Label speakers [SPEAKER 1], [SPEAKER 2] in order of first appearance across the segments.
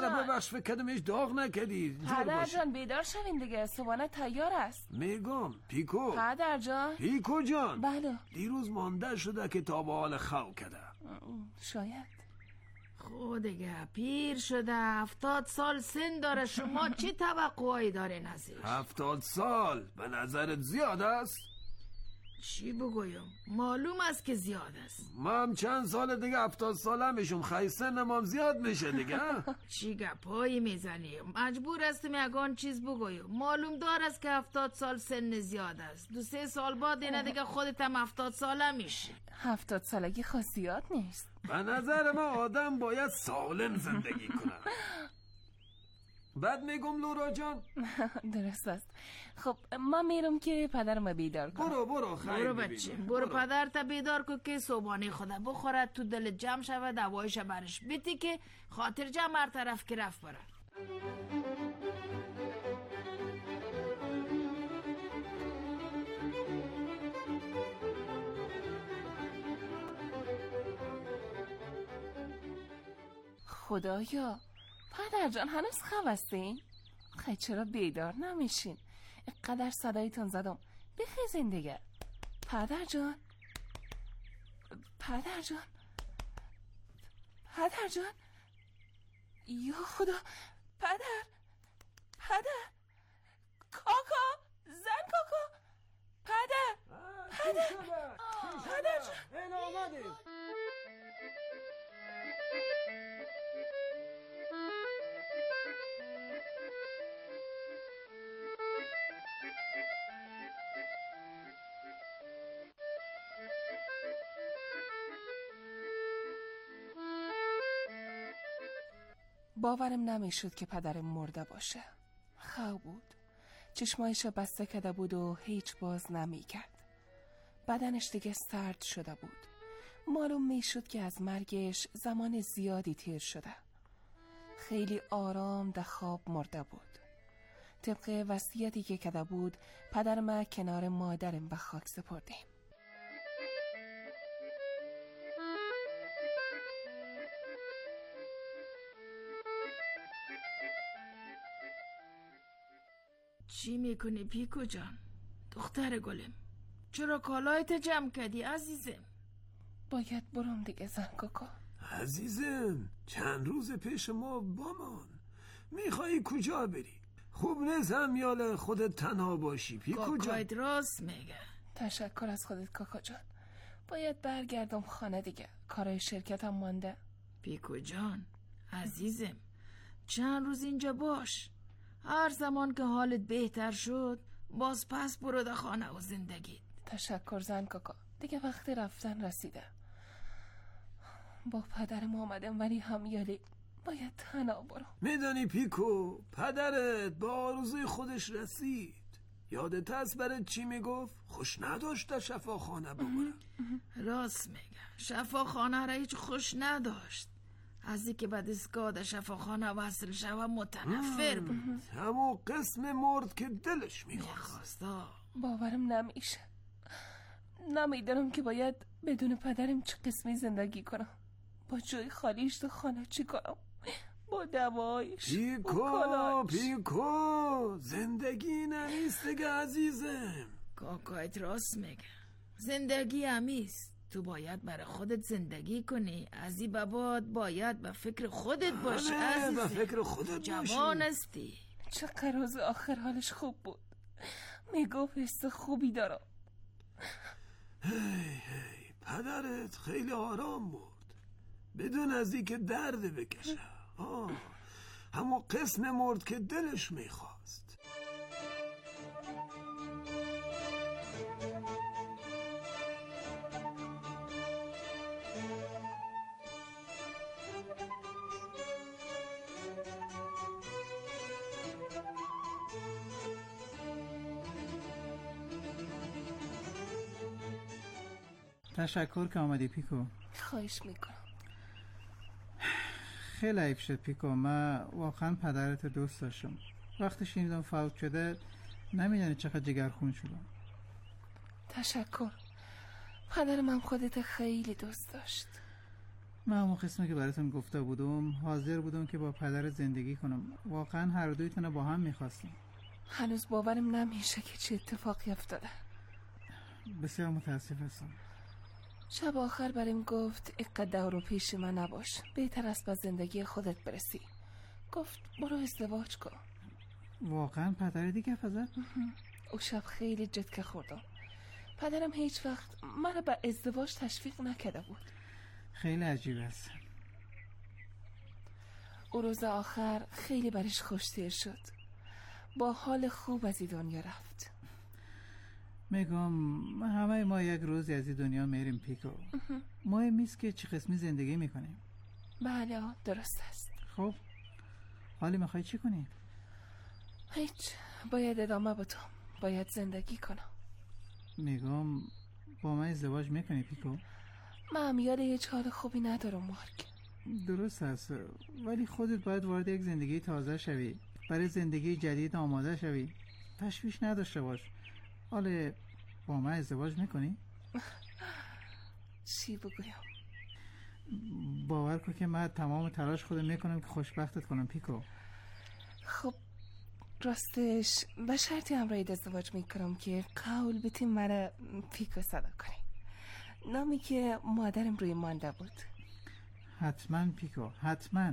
[SPEAKER 1] جان
[SPEAKER 2] ببخش فکر کردمش داغ نکردی.
[SPEAKER 1] پدر جان بیدار شوین دیگه، صبحانه تیار است.
[SPEAKER 2] میگم پیکو.
[SPEAKER 1] پدر جان.
[SPEAKER 2] پیکو جان.
[SPEAKER 1] بله.
[SPEAKER 2] دیروز مانده شده که تا به حال خو کده.
[SPEAKER 1] شاید.
[SPEAKER 3] خود دیگه پیر شده، 70 سال سن داره. شما چی توقعی دارین ازش؟
[SPEAKER 2] 70 سال به نظرت زیاد است؟
[SPEAKER 3] چی بگویم؟ معلوم است که زیاد است.
[SPEAKER 2] من چند سال دیگه 70 ساله میشم، خیلی سنم زیاد میشه دیگه.
[SPEAKER 3] چی گپایی میزنی؟ مجبور هستم یگان چیز بگویم. معلوم دار است که 70 سال سن زیاد است. 2-3 سال بعد اینه دیگه خودت هم 70 ساله میشی.
[SPEAKER 1] 70 سالگی خاصیات نیست.
[SPEAKER 2] به نظر من آدم باید سالم زندگی کنه. بعد میگم لورا جان.
[SPEAKER 1] درست است. خب من میرم که پدرم بیدار کنم.
[SPEAKER 2] برو خیر.
[SPEAKER 3] برو بچه، برو پدرت بیدار کن که صبحانه خدا بخورد، تو دل جمع شود، دوایش برش بیتی که خاطر جمع هر طرف که رفت بره.
[SPEAKER 1] خدایا، پدر جان هنوز خواب هستین؟ خیلی چرا بیدار نمیشین؟ اینقدر صدایتون زدم، بخیزین دیگه. پدر جان. یا خدا. پدر کاکا، زن کاکا. پدر جان. باورم نمیشد که پدرم مرده باشه. خواب بود، چشمایشو بسته کرده بود و هیچ باز نمیکرد. بدنش دیگه سرد شده بود. معلوم میشد که از مرگش زمان زیادی تیر شده. خیلی آرام در خواب مرده بود. طبق وصیتی که کرده بود پدرم کنار مادرم به خاک سپردیم.
[SPEAKER 3] چی میکنی پیکو جان؟ دختر گلم، چرا کالایت جمع کردی عزیزم؟
[SPEAKER 1] باید برم دیگه زن کاکا.
[SPEAKER 2] عزیزم چند روز پیش ما بامان، میخوایی کجا بری؟ خوب نیست همیال خودت تنها باشی پیکو جان.
[SPEAKER 3] کاکایت راست میگه.
[SPEAKER 1] تشکر از خودت کاکا جان. باید برگردم خانه دیگه، کارای شرکتم مانده.
[SPEAKER 3] پیکو جان عزیزم، چند روز اینجا باش. هر زمان که حالت بهتر شد باز پس برو در خانه و زندگیت.
[SPEAKER 1] تشکر زن کاکا، دیگه وقت رفتن رسیده. با پدرم آمدم ولی همیالی باید تنها برم.
[SPEAKER 2] میدانی پیکو، پدرت با آرزوی خودش رسید. یادت هست برات چی میگفت؟ خوش نداشت شفاخانه ببرم.
[SPEAKER 3] راست میگه، شفاخانه را هیچ خوش نداشت. از اینکه به دستگاه در شفاخانه وصل شوم متنفر بود.
[SPEAKER 2] همون قسم مرد که دلش میخواست.
[SPEAKER 1] باورم نمیشه. نمیدونم که باید بدون پدرم چه قسمی زندگی کنم. با جای خالیش تو خانه چی کنم؟ با دوایش.
[SPEAKER 2] پیکو زندگی نمیست دیگه عزیزم.
[SPEAKER 3] کاکایت راست میگه، زندگی همیست. تو باید برای خودت زندگی کنی. از این بعد باید به فکر خودت باشی عزیزم.
[SPEAKER 2] به فکر خودت باشی.
[SPEAKER 3] جوان هستی.
[SPEAKER 1] چقدر روز آخر حالش خوب بود. میگفت حس خوبی دارم.
[SPEAKER 2] هی پدرت خیلی آرام مرد بدون از اینکه درد بکشه. همون قسم مرد که دلش میخواست.
[SPEAKER 4] تشکر که آمدی پیکو.
[SPEAKER 1] خواهش میکنم.
[SPEAKER 4] خیلی عیب شد پیکو، من واقعا پدرت دوست داشتم. وقتی شنیدم فوت شده نمیدونی چقدر جگرخون شدم.
[SPEAKER 1] تشکر. پدر من خودت خیلی دوست داشت.
[SPEAKER 4] من همون قسمی که براتون گفته بودم حاضر بودم که با پدر زندگی کنم. واقعا هر دویتون با هم میخواستیم.
[SPEAKER 1] هنوز باورم نمیشه که چه اتفاقی افتاده.
[SPEAKER 4] بسیار متاسف هستم.
[SPEAKER 1] شب آخر بریم گفت اینقدر رو پیش من نباش، بهتر است با زندگی خودت برسی. گفت برو ازدواج کن.
[SPEAKER 4] واقعا پدر دیگه فزد؟
[SPEAKER 1] او شب خیلی جدکه خوردم. پدرم هیچ وقت مرا به ازدواج تشویق نکرده بود.
[SPEAKER 4] خیلی عجیب است.
[SPEAKER 1] او روز آخر خیلی برش خوشتیر شد، با حال خوب از این دنیا رفت.
[SPEAKER 4] میگم همه ما یک روزی از این دنیا میریم پیکو. مهم نیست که چه قسمی زندگی میکنیم.
[SPEAKER 1] بله درست است.
[SPEAKER 4] خب حالی میخوای چی کنی؟
[SPEAKER 1] هیچ، باید ادامه بدم، باید زندگی کنم.
[SPEAKER 4] میگم با من ازدواج میکنی پیکو؟
[SPEAKER 1] من یاد هیچ حال خوبی ندارم مارک.
[SPEAKER 4] درست است، ولی خودت باید وارد یک زندگی تازه شوی، برای زندگی جدید آماده شوی. تشویش نداشته باش. حالا با من ازدواج میکنی؟
[SPEAKER 1] چی بگویم؟
[SPEAKER 4] باور کن که من تمام تلاش خودم میکنم که خوشبختت کنم پیکو.
[SPEAKER 1] خب راستش به شرطی همراهت ازدواج میکنم که قول بتیم مرا پیکو صدا کنی، نامی که مادرم روی مانده بود.
[SPEAKER 4] حتما پیکو، حتما.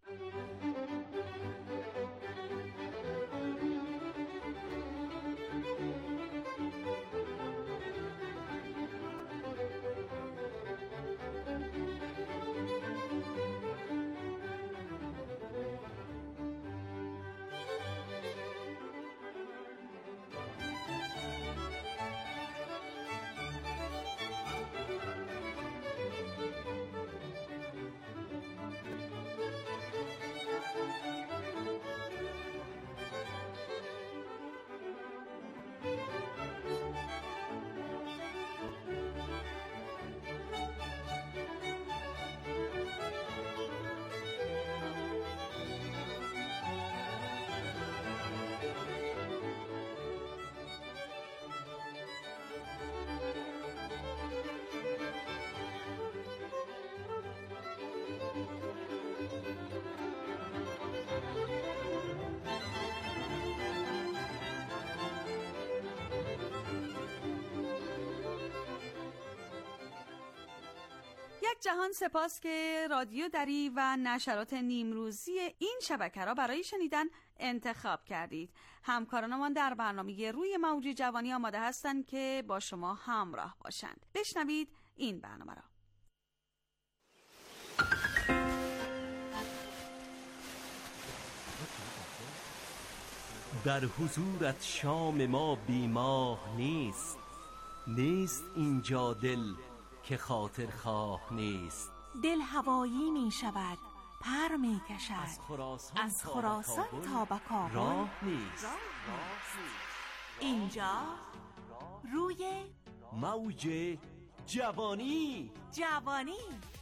[SPEAKER 5] جهان سپاس که رادیو دری و نشرات نیمروزی این شبکه را برای شنیدن انتخاب کردید. همکارانمان در برنامه روی موج جوانی آماده هستند که با شما همراه باشند. بشنوید این برنامه را.
[SPEAKER 6] در حضورت شام ما بیماه نیست، نیست اینجا دل که خاطر خواه نیست.
[SPEAKER 7] دل هوایی می شود، پر می کشد، از خراسان تا به کابل
[SPEAKER 6] راه نیست.
[SPEAKER 7] اینجا روی
[SPEAKER 6] موج جوانی.
[SPEAKER 7] جوانی.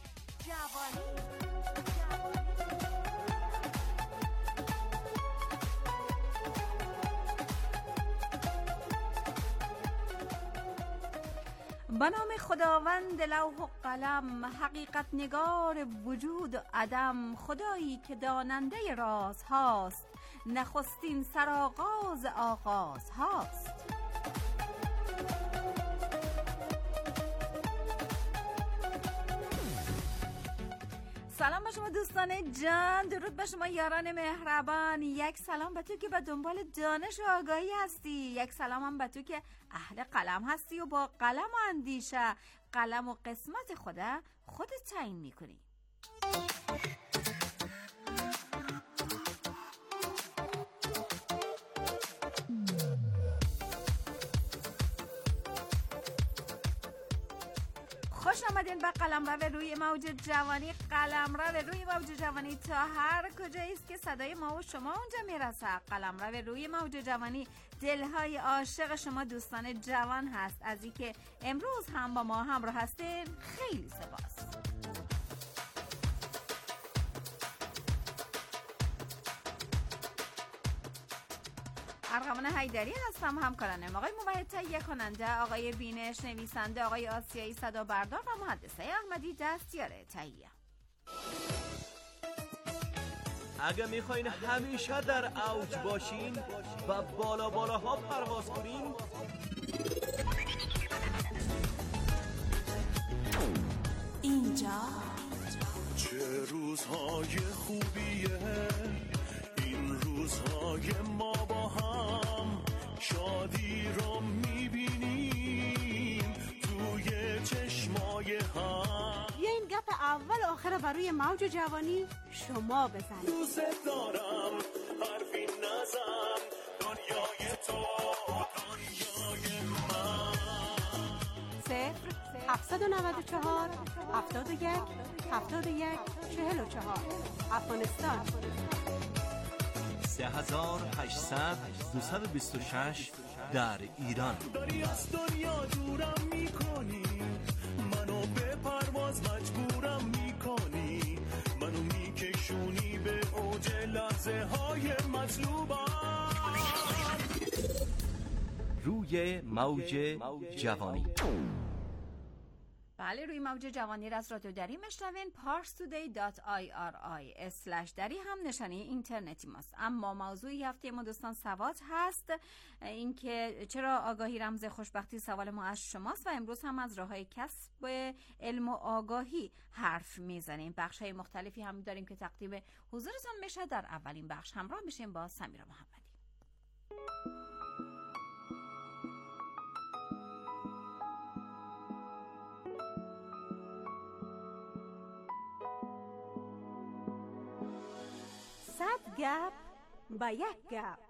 [SPEAKER 5] به نام خداوند لوح و قلم، حقیقت نگار وجود و عدم، خدایی که داننده راز هاست، نخستین سرآغاز آغاز هاست. سلام به شما دوستان جان، درود به شما یاران مهربان. یک سلام به تو که به دنبال دانش و آگاهی هستی، یک سلام هم به تو که اهل قلم هستی و با قلم و اندیشه قلم و قسمت خودت تعیین میکنی. خوش آمدین به قلمرو روی موج جوانی. قلمرو روی موج جوانی تا هر کجاییست که صدای ما و شما اونجا میرسه. قلمرو روی موج جوانی دلهای عاشق شما دوستان جوان هست. از اینکه امروز هم با ما همراه هستین خیلی سپاس. ارغوان حیدری هستم، همکارانم آقای موحد تهیه کننده، آقای بینش نویسنده، آقای آسیایی صدا بردار و مهندسه احمدی دستیار تهیه.
[SPEAKER 6] اگه میخواین همیشه در اوج باشین و بالاها پرواز کنین،
[SPEAKER 7] اینجا
[SPEAKER 8] چه روزهای خوبیه این روزهای ما با هم، شادی رو میبینیم توی چشمای هم.
[SPEAKER 9] بیا این گپ اول آخر برای موج جوانی شما بزنید.
[SPEAKER 8] دوست دارم حرفی نزن، دنیای تو دنیای من.
[SPEAKER 9] 0-794 71 71 44 افغانستان.
[SPEAKER 6] 3800 226 در ایران.
[SPEAKER 8] داری از دنیا دورم میکنی، منو به پرواز مجبورم میکنی، منو میکشونی به اوج لحظه های مطلوبم.
[SPEAKER 6] روی موج جوانی.
[SPEAKER 5] بله، روی موج جوانی را از رادیو دری میشنوین. parstoday.iri/ دری هم نشانه اینترنتی ماست. اما موضوعی هفته ما دوستان سواد هست، اینکه چرا آگاهی رمز خوشبختی سوال ما از شماست و امروز هم از راههای کسب علم و آگاهی حرف میزنیم. بخش‌های مختلفی هم داریم که تقدیم حضورتون میشه. در اولین بخش همراه میشیم با سمیرا محمدی.
[SPEAKER 9] صد گپ با یک گپ.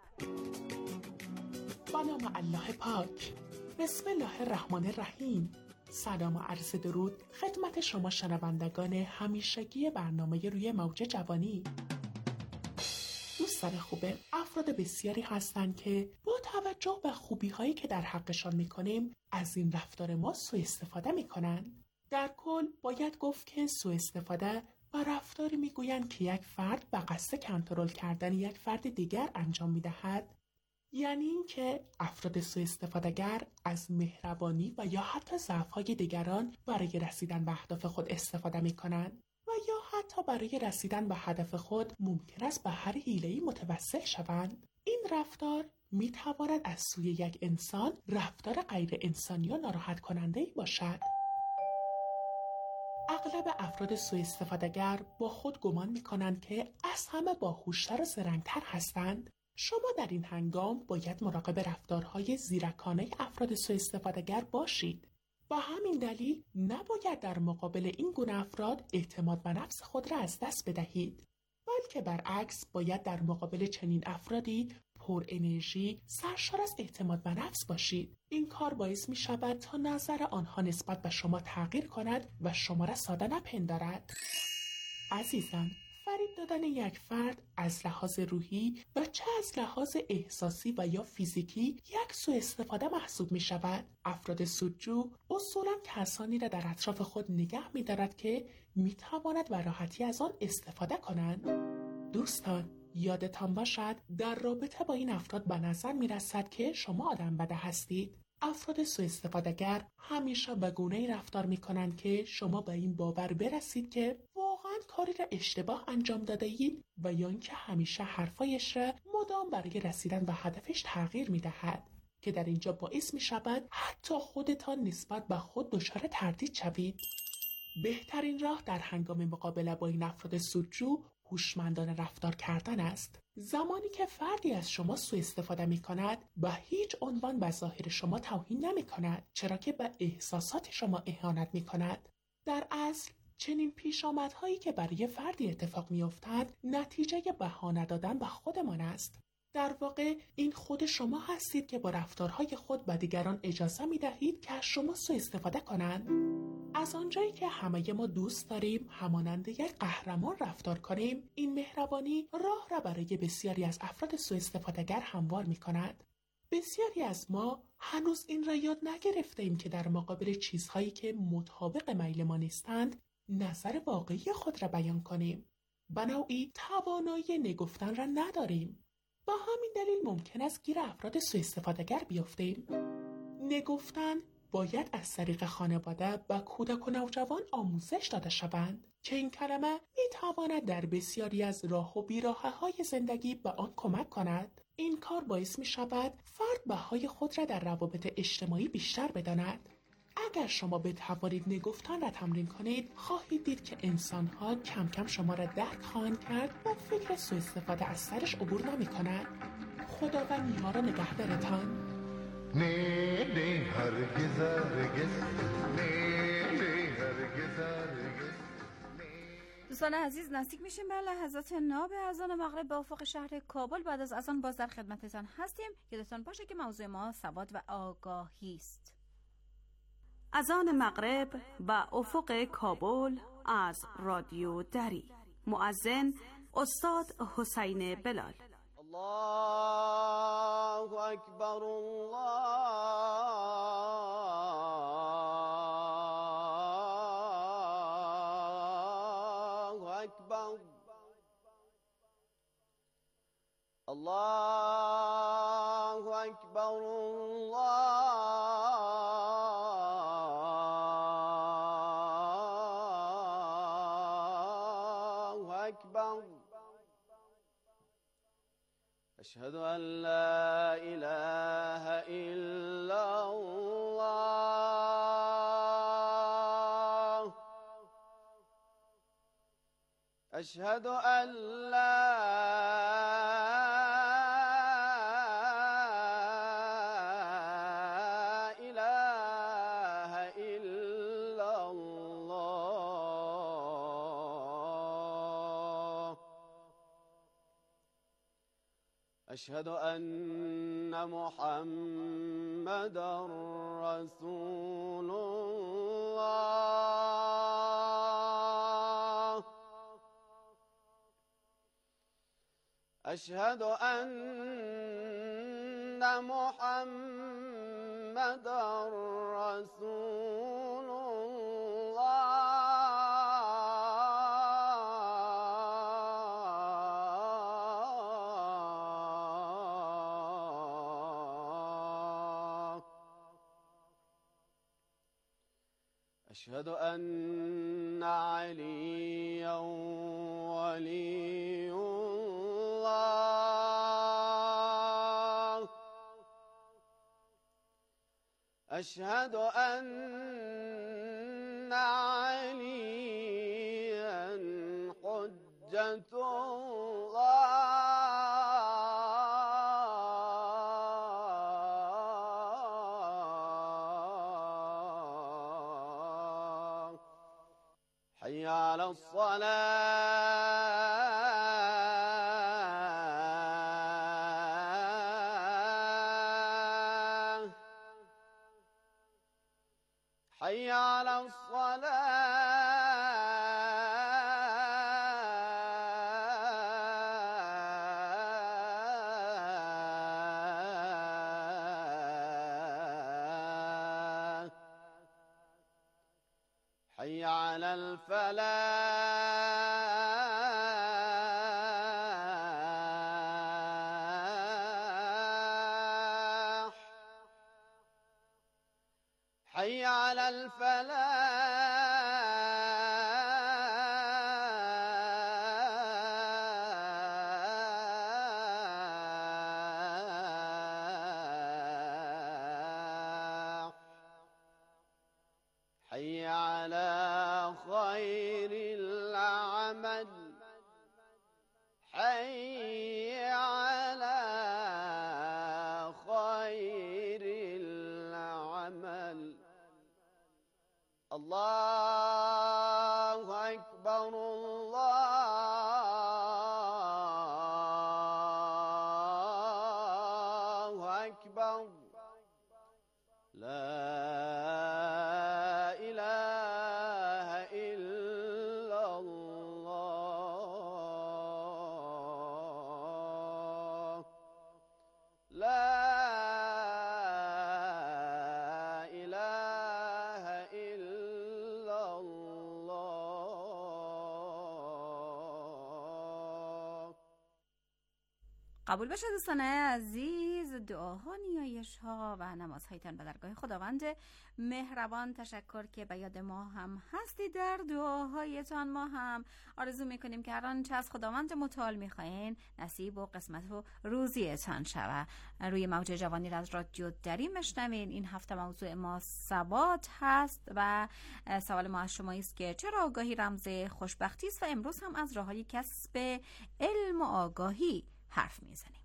[SPEAKER 10] با نام الله پاک. بسم الله الرحمن الرحیم. سلام و عرض درود خدمت شما شنوندگان همیشگی برنامه روی موج جوانی. دوستان خوبه، افراد بسیاری هستند که با توجه به خوبی هایی که در حقشان میکنیم از این رفتار ما سوء استفاده میکنن. در کل باید گفت که سوء استفاده و رفتاری میگویند که یک فرد به قصد کنترل کردن یک فرد دیگر انجام میدهد، یعنی این که افراد سوء استفاده‌گر از مهربانی و یا حتی ضعف‌های دیگران برای رسیدن به اهداف خود استفاده می‌کنند و یا حتی برای رسیدن به هدف خود ممکن است به هر حیله‌ای متوسل شوند. این رفتار می‌تواند از سوی یک انسان رفتار غیر انسانی و ناراحت کننده‌ای باشد. اغلب افراد سوء استفاده‌گر با خود گمان می‌کنند که از همه باهوش‌تر و زرنگ‌تر هستند. شما در این هنگام باید مراقب رفتارهای زیرکانه افراد سوء استفاده‌گر باشید. با همین دلیل نباید در مقابل این گونه افراد اعتماد به نفس خود را از دست بدهید، بلکه برعکس باید در مقابل چنین افرادی پر انرژی، سرشار از اعتماد به نفس باشید. این کار باعث می شود تا نظر آنها نسبت به شما تغییر کند و شما را ساده نپندارد. عزیزان، فریب دادن یک فرد از لحاظ روحی و چه از لحاظ احساسی و یا فیزیکی یک سوء استفاده محسوب می شود. افراد سودجو اصولاً کسانی را در اطراف خود نگه می دارد که می تواند به راحتی از آن استفاده کنند. دوستان، یادتان باشد در رابطه با این افراد به نظر می رسد که شما آدم بده هستید. افراد سوء استفاده‌گر همیشه به گونه‌ای رفتار می کنند که شما به این باور برسید که واقعاً کاری را اشتباه انجام داده اید و یا اینکه همیشه حرفایش را مدام برای رسیدن به هدفش تغییر می دهد که در اینجا باعث می شود حتی خودتان نسبت به خود دچار تردید شوید. بهترین راه در هنگام مقابله با این افراد سودجو هوشمندانه رفتار کردن است. زمانی که فردی از شما سوء استفاده می کند به هیچ عنوان به ظاهر شما توهین نمی کند، چرا که به احساسات شما اهانت می کند. در اصل چنین پیشامدهایی که برای فردی اتفاق می افتد نتیجه بهانه دادن به خودمان است. در واقع این خود شما هستید که با رفتارهای خود به دیگران اجازه می دهید که از شما سوء استفاده کنند. از آنجایی که همه ما دوست داریم همانند یک قهرمان رفتار کنیم، این مهربانی راه را برای بسیاری از افراد سوء استفاده‌گر هموار می کند. بسیاری از ما هنوز این را یاد نگرفته ایم که در مقابل چیزهایی که مطابق میل ما نیستند نظر واقعی خود را بیان کنیم. به نوعی توانایی نگفتن را نداریم. با همین دلیل ممکن است گیر افراد سوء استفاده‌گر بیفتیم. نگفتن باید از طریق خانواده و کودک و نوجوان آموزش داده شوند. که این کلمه میتواند در بسیاری از راه و بیراهه‌های زندگی به آن کمک کند. این کار باعث می شود فرد بهای خود را در روابط اجتماعی بیشتر بداند. اگر شما بتوانید نگفتن را تمرین کنید، خواهید دید که انسان‌ها کم کم شما را درک خواهند کرد و فکر سوء استفاده از سرش عبور نمی‌کنند. خداوند یار و نگهدارتان.
[SPEAKER 11] نه نه هرگز هرگز، نه نه هرگز هرگز.
[SPEAKER 5] دوستان عزیز، نزدیک میشیم به لحظات ناب اذان مغرب به افق شهر کابل. بعد از اذان باز در خدمتتان هستیم. یادتان باشه که موضوع ما سواد و آگاهی است.
[SPEAKER 7] اذان مغرب به افق کابل از رادیو دری. مؤذن استاد حسین بلال.
[SPEAKER 12] الله اکبر، الله اکبر، الله اکبر، الله اکبر. أشهد أن لا إله إلا الله، أشهد أن لا إله إلا الله، أشهد أن محمدًا رسول الله، أشهد أن محمدًا رسول الله، أشهد أن عليا ولي الله، أشهد أن عليا حجة الله. حي على الصلاة، حي على الصلاة، حي على الفلاح، حي على الفلاح، حي على خير العمل، حي على خير العمل. الله أكبر، الله أكبر، لا إله إلا الله، لا إله إلا الله.
[SPEAKER 5] قبول بشه دوستان عزیز، دعاها، نیایش‌ها و نمازهایتان به درگاه خداوند مهربان. تشکر که به یاد ما هم هستید. در دعاهایتان ما هم آرزو میکنیم که هر آنچه از خداوند متعال میخواین نصیب و قسمت و روزیتان شود. روی موج جوانی را از رادیو دری میشنوین. این هفته موضوع ما ثبات هست و سوال ما از شما است که چرا آگاهی رمز خوشبختی است و امروز هم از راههای کسب علم و آگاهی حرف میزنیم.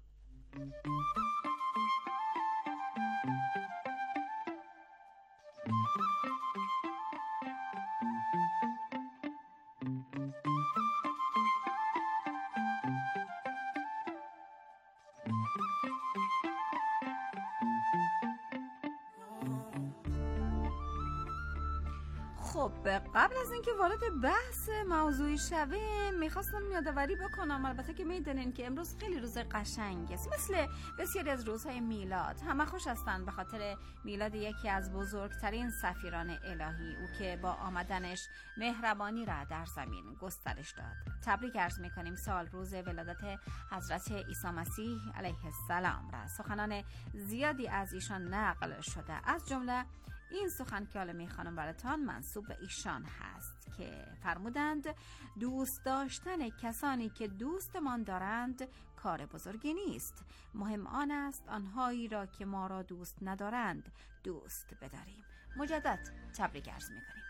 [SPEAKER 5] خب قبل از اینکه وارد بحث موضوعی شویم میخواستم یادآوری بکنم، البته که میدونین که امروز خیلی روز قشنگی است، مثل بسیاری از روزهای میلاد. همه خوش هستن به خاطر میلاد یکی از بزرگترین سفیران الهی، او که با آمدنش مهربانی را در زمین گسترش داد. تبریک عرض میکنیم سال روز ولادت حضرت عیسی مسیح علیه السلام را. سخنان زیادی از ایشان نقل شده، از جمله این سخن که حالا میخوانم براتان منسوب به ایشان هست که فرمودند دوست داشتن کسانی که دوستمان دارند کار بزرگی نیست، مهم آن است آنهایی را که ما را دوست ندارند دوست بداریم. مجدد تبریک عرض میکنیم.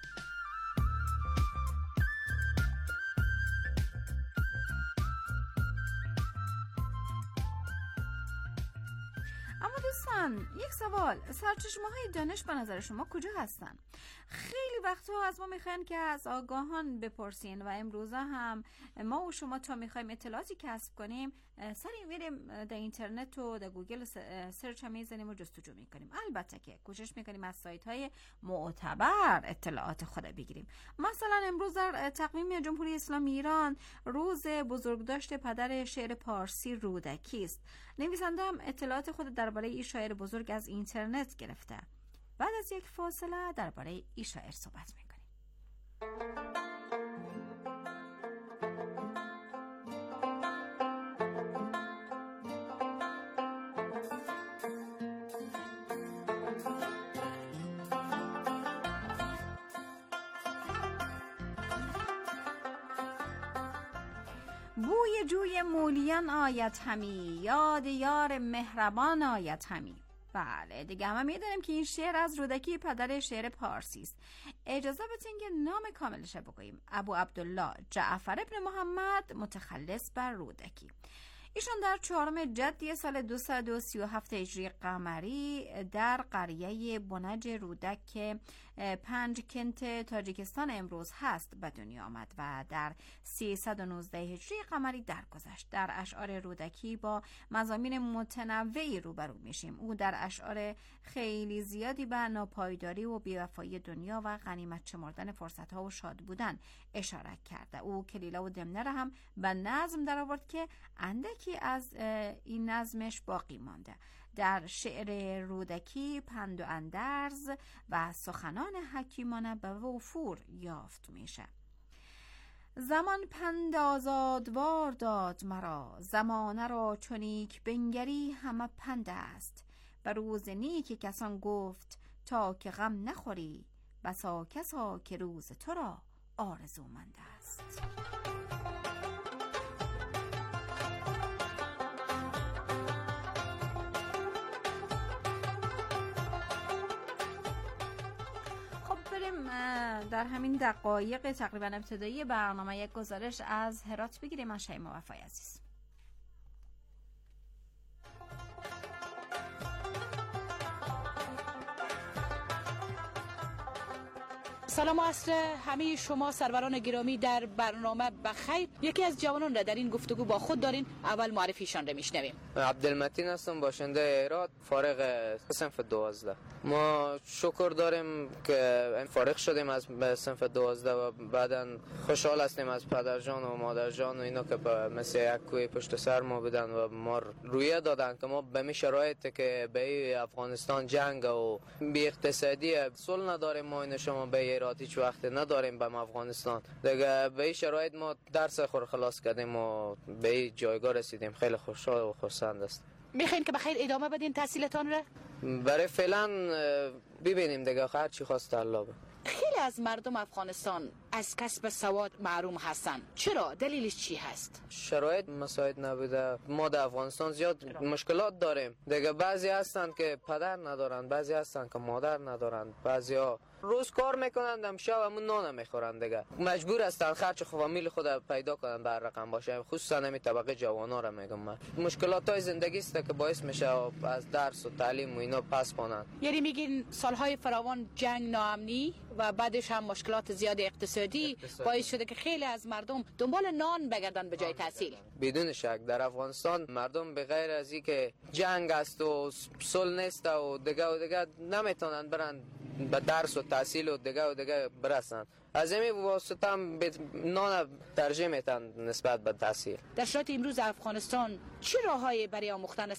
[SPEAKER 5] اما دوستان یک سوال، سرچشمه‌های دانش به نظر شما کجا هستن؟ خیلی وقتها از ما میخواین که از آگاهان بپرسین و امروزه هم ما و شما تا میخوایم اطلاعاتی کسب کنیم سری میریم در اینترنت و در گوگل سرچ هم میزنیم و جستجو میکنیم. البته که کوشش میکنیم از سایت های معتبر اطلاعات خود بگیریم. مثلا امروز در تقویم جمهوری اسلامی ایران روز بزرگداشت پدر شعر پارسی رودکی است. نویسنده هم اطلاعات خود درباره این شاعر بزرگ از اینترنت گرفته. بعد از یک فاصله درباره این شاعر صحبت میکنیم. بوی جوی مولیان آید همی، یاد یار مهربان آید همی. بله دیگه همه میدونیم که این شعر از رودکی پدر شعر پارسی است. اجازه بدین که نام کاملش بگوییم: ابو عبدالله جعفر ابن محمد متخلص بر رودکی. ایشان در 4 جدی سال 237 هجری قمری در قریه بنج رودک که 5 کنت تاجیکستان امروز هست به دنیا آمد و در 319 هجری قمری درگذشت. در اشعار رودکی با مضامین متنوعی روبرو میشیم. او در اشعار خیلی زیادی به ناپایداری و بی‌وفایی دنیا و غنیمت شمردن فرصت‌ها و شاد بودن اشاره کرده. او کلیله و دمنه را هم به نظم در آورد که اندکی از این نظمش باقی مانده. در شعر رودکی پند و اندرز و سخنان حکیمانه به وفور یافت میشه. زمان پند آزادوار داد مرا، زمانه را چونیک بنگری همه پند است. به روز نیک کسان گفت تا که غم نخوری، بسا کسا که روز تو را آرزومند است. در همین دقایق تقریبا ابتدایی برنامه یک گزارش از هرات بگیریم از شیما وفای عزیز.
[SPEAKER 13] سلام و عصر همه شما سروران گرامی در برنامه بخیر. یکی از جوانان را در این گفتگو با خود دارین. اول معرفیشان را میشنویم.
[SPEAKER 14] عبدالمتین هستم، باشنده هرات، فارغ صنف 12. ما شکر داریم که فارغ شدیم از صنف 12 و بعداً خوشحال هستیم از پدرجان و مادرجان و اینا که مثل یک کوی پشت سر ما بودن و ما رویه دادن که ما به می شرایط که به افغانستان جنگ و بی اقتصادی صلح نداریم، ما این شما به ایراد هیچ وقت نداریم به افغانستان. دیگه به این شرایط ما درس خور خلاص کردیم و به این جایگاه رسیدیم. خیلی خوشحال و خرسند است.
[SPEAKER 13] میخواین که بخیر ادامه بدین تحصیلتان را؟
[SPEAKER 14] برای فعلا ببینیم دیگه، هر چی خواست الله.
[SPEAKER 13] خیلی از مردم افغانستان از کسب سواد محروم هستن. چرا؟ دلیلش چی هست؟
[SPEAKER 14] شرایط مساعد نبوده. ما در افغانستان زیاد مشکلات داریم دیگه. بعضی هستن که پدر ندارن، بعضی هستن که مادر ندارن، بعضی ها روز کار میکنن هم شب همون نان میخورن دیگه. مجبور هستن خرج فامیل خود پیدا کنن بر رقم باشه. خصوصا همین طبقه جوانا را میگم من. مشکلات های زندگی است که باعث میشه از درس و تعلیم و اینا پس پانن.
[SPEAKER 13] یعنی میگین سالهای فراوان جنگ، ناامنی و بعدش هم مشکلات زیاد اقتصادی باعث شده که خیلی از مردم دنبال نان بگردن به جای تحصیل.
[SPEAKER 14] بدون شک در افغانستان مردم به غیر از اینکه جنگ است و صلح نیست و دیگه نمیتونن برن به درس و تحصیل و دیگه برسن. از همین واسطه هم نان ترجیح میتن نسبت به تحصیل.
[SPEAKER 13] در شرایط امروز افغانستان چه راههایی برای آموختن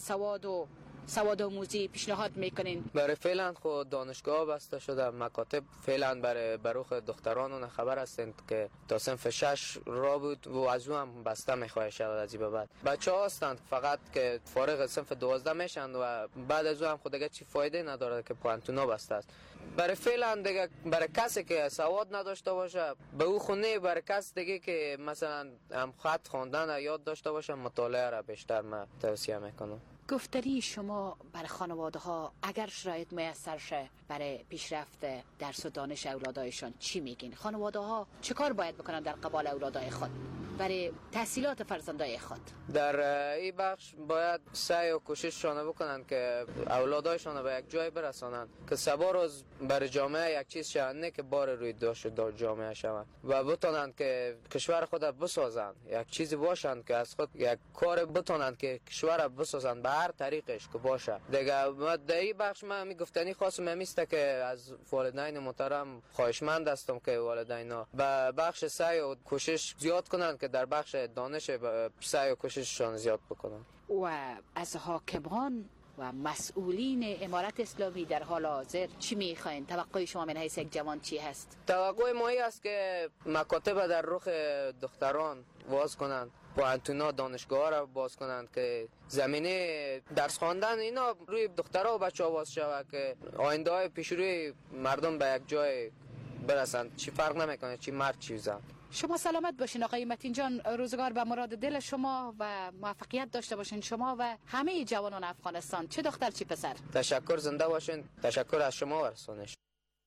[SPEAKER 13] سواد آموزی پیشنهاد میکنین؟
[SPEAKER 14] برای فعلا خود دانشگاه بسته شده. مکاتب فعلا برای بروخ دختران خبر هستند که تا صنف 6 را بود و از اون هم بسته میخواه شود از این به بعد. بچه ها هستند فقط که فارغ صنف 12 میشن و بعد از اون هم خود دیگه چی فایده نداره که پانتونا بسته است. برای فعلا دیگه برای کسی که سواد نداشته باشه به او خونه، برای کسی دیگه که مثلا هم خط خواندن یاد داشته باشه مطالعه را بیشتر من توصیه میکنم.
[SPEAKER 13] گفتاری شما برای خانواده ها اگر شرایط میسر شه برای پیشرفت درس و دانش اولادایشان چی میگین؟ خانواده ها چه کار باید بکنن در قبال اولادای خود برای تحصیلات فرزندای خود؟
[SPEAKER 14] در این بخش باید سعی و کوشششان بکنن که اولادایشان به یک جای برسانن که سبا روز برای جامعه یک چیز شوند، نه که بار روی داشت جامعه شوند و بتونن که کشور خود بسازن، یک چیزی باشن که از خود یک کار بتونن که کشور بسازن به هر طریقش که باشه. دیگه در این بخش من گفتنی خواستم همیسته که از والدین محترم خواهشمند هستم که والدینا به بخش سعی و کوشش زیاد کنن که در بخش دانش سعی و کوشششان زیاد بکنن.
[SPEAKER 13] و از حاکمان و مسئولین امارت اسلامی در حال حاضر چی میخواین؟ توقع شما من حیث یک جوان چی هست؟
[SPEAKER 14] توقع ما است که مکاتب در رخ دختران باز کنند، پانتونا دانشگاه را باز کنند که زمینه درس خواندن اینا روی دخترها و بچه‌ها باز شود که آینده های پیش روی مردم به یک جای برسند. چی فرق نمیکنه چی مرد چی زن.
[SPEAKER 13] شما سلامت باشین آقای متین جان، روزگار به مراد دل شما و موفقیت داشته باشین شما و همه جوانان افغانستان، چه دختر چه پسر.
[SPEAKER 14] تشکر، زنده باشین. تشکر از شما و رسانش.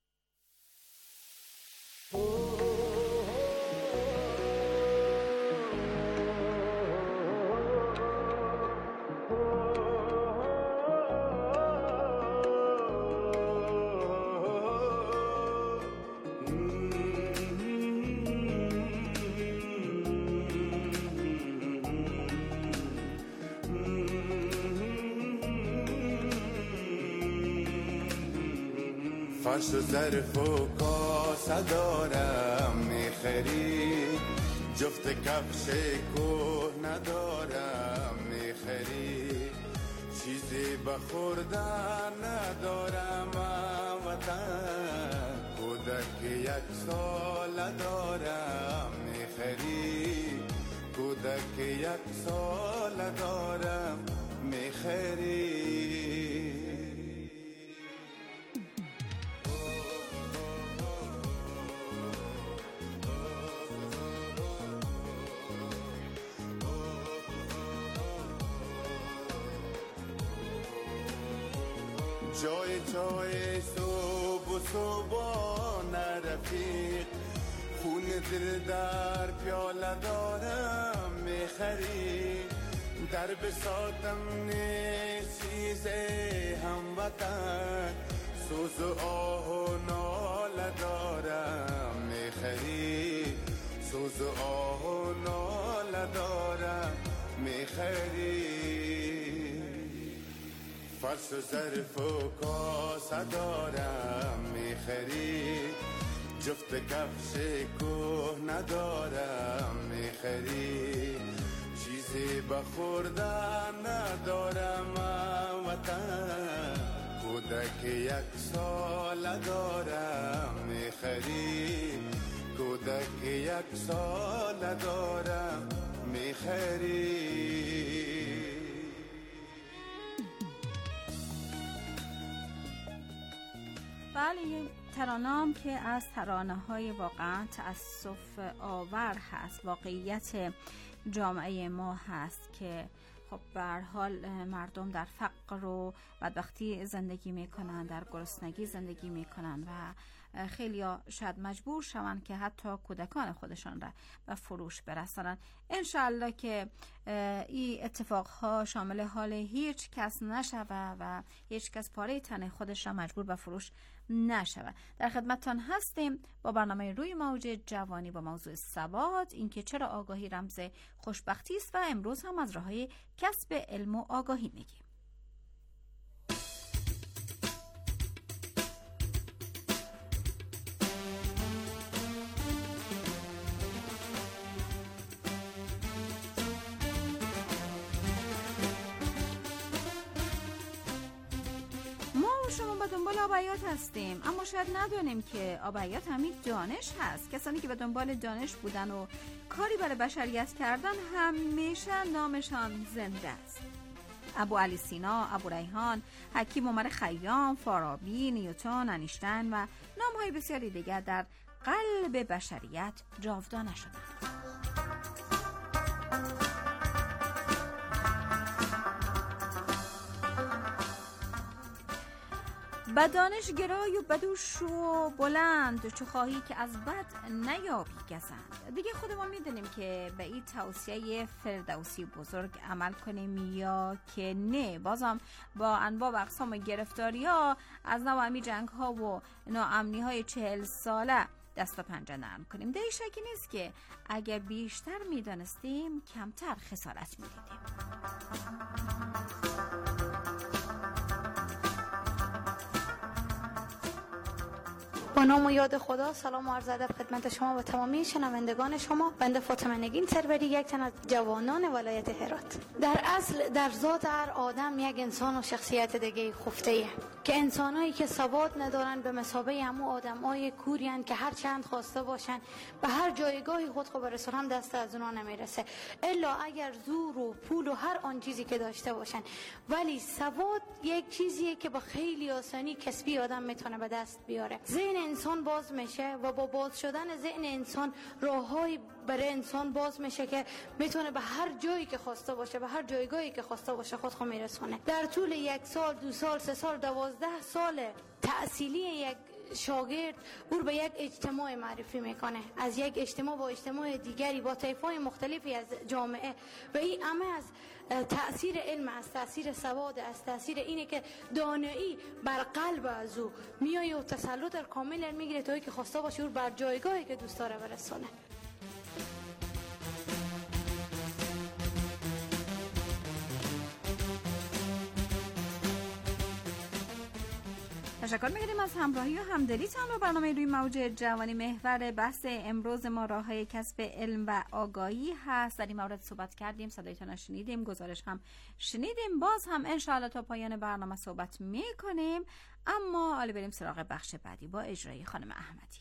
[SPEAKER 11] فرش و ظرف و کاسه دارم میخری، جفت کفش کوه ندارم میخری، چیزی بخوردن ندارم وطن، کودک یک سال دارم میخری، کودک یک سال دارم میخری. جای صبح و صبحانه رفیق، خون دل در پیاله دارم میخری، در بساتم نیست چیز هموطن، سوز و آه و ناله دارم میخری، سوز و آه و ناله دارم میخری. فرش و ظرف و کاسه دارم میخری، جفت کفش کوه ندارم میخری، چیزی بخوردن ندارم وطن، کودک یک سال دارم میخری. میخری کودک 1 سال دارم میخری.
[SPEAKER 5] بله، ترانه‌ام که از ترانه‌های واقعا تأسف آور هست، واقعیت جامعه ما هست که خب به هر حال مردم در فقر و بدبختی زندگی میکنن، در گرسنگی زندگی میکنن و خیلیا شاید مجبور شوند که حتی کودکان خودشان را به فروش برسانند. انشالله که این اتفاقها شامل حال هیچ کس نشود و هیچ کس پاره تن خودش را مجبور به فروش نشود. در خدمتتان هستیم با برنامه روی موج جوانی با موضوع ثبات، اینکه چرا آگاهی رمز خوشبختی است و امروز هم از راه‌های کسب علم و آگاهی میگیم. شما به دنبال آبیات هستیم، اما شاید ندونیم که آبیات همین دانش هست. کسانی که به دنبال دانش بودن و کاری برای بشریت کردن همیشه نامشان زنده است. ابو علی سینا، ابو ریحان، حکیم عمر خیام، فارابی، نیوتن، انیشتین و نام‌های بسیاری دیگر در قلب بشریت جاودانه شدند. به دانش گرای و بدو شو بلند، چو خواهی که از بد نیابی گزند. دیگه خودمون میدونیم که به این توصیه فردوسی بزرگ عمل کنیم یا که نه. بازم با انواع و اقسام گرفتاری ها از نوع امی جنگ ها و ناامنی های 40 ساله دست و پنجه نرم کنیم. ده شکی نیست که اگر بیشتر میدانستیم کمتر خسارت میدیدیم.
[SPEAKER 15] با نام و یاد خدا، سلام و عرض ادب خدمت شما و تمامی شنوندگان شما. بنده فاطمه نگین سروری، یک تن از جوانان ولایت هرات. در اصل در ذات هر آدم یک انسان و شخصیت دیگه خفته‌ایه که انسانایی که سواد ندارن به مثابه همو آدمای کوریان که هر چند خواسته باشن به هر جایگاهی خود خو برسونن دست از اونا نمیرسه، الا اگر زور و پول و هر آن چیزی که داشته باشن. ولی سواد یک چیزیه که با خیلی آسانی کسبی آدم میتونه به دست بیاره. ذهن انسان باز میشه و با باز شدن ذهن انسان راههای برای انسان باز میشه که میتونه به هر جایی که خواسته باشه، به هر جایگاهی که خواسته باشه خودخو میرسونه. در طول 1 سال، 2 سال، 3 سال، 12 سال تحصیلی یک شاگرد او به یک اجتماع معرفی میکنه، از یک اجتماع با اجتماع دیگری با طیف‌های مختلفی از جامعه، و این همه از تأثیر علم، از تأثیر سواد، از تأثیر اینه که دانایی بر قلب از او میایه و تسلط کامل میگیره تا که خواسته باشه او بر جایگاهی که دوست داره برسونه.
[SPEAKER 5] تشکر می‌کنیم از همراهی و همدلیتان با برنامه روی موج جوانی. محور بحث امروز ما راه‌های کسب علم و آگاهی هست. در این مورد صحبت کردیم، صدایتان شنیدیم، گزارش هم شنیدیم. باز هم انشاءالله تا پایان برنامه صحبت می‌کنیم، اما حالا بریم سراغ بخش بعدی با اجرای خانم احمدی.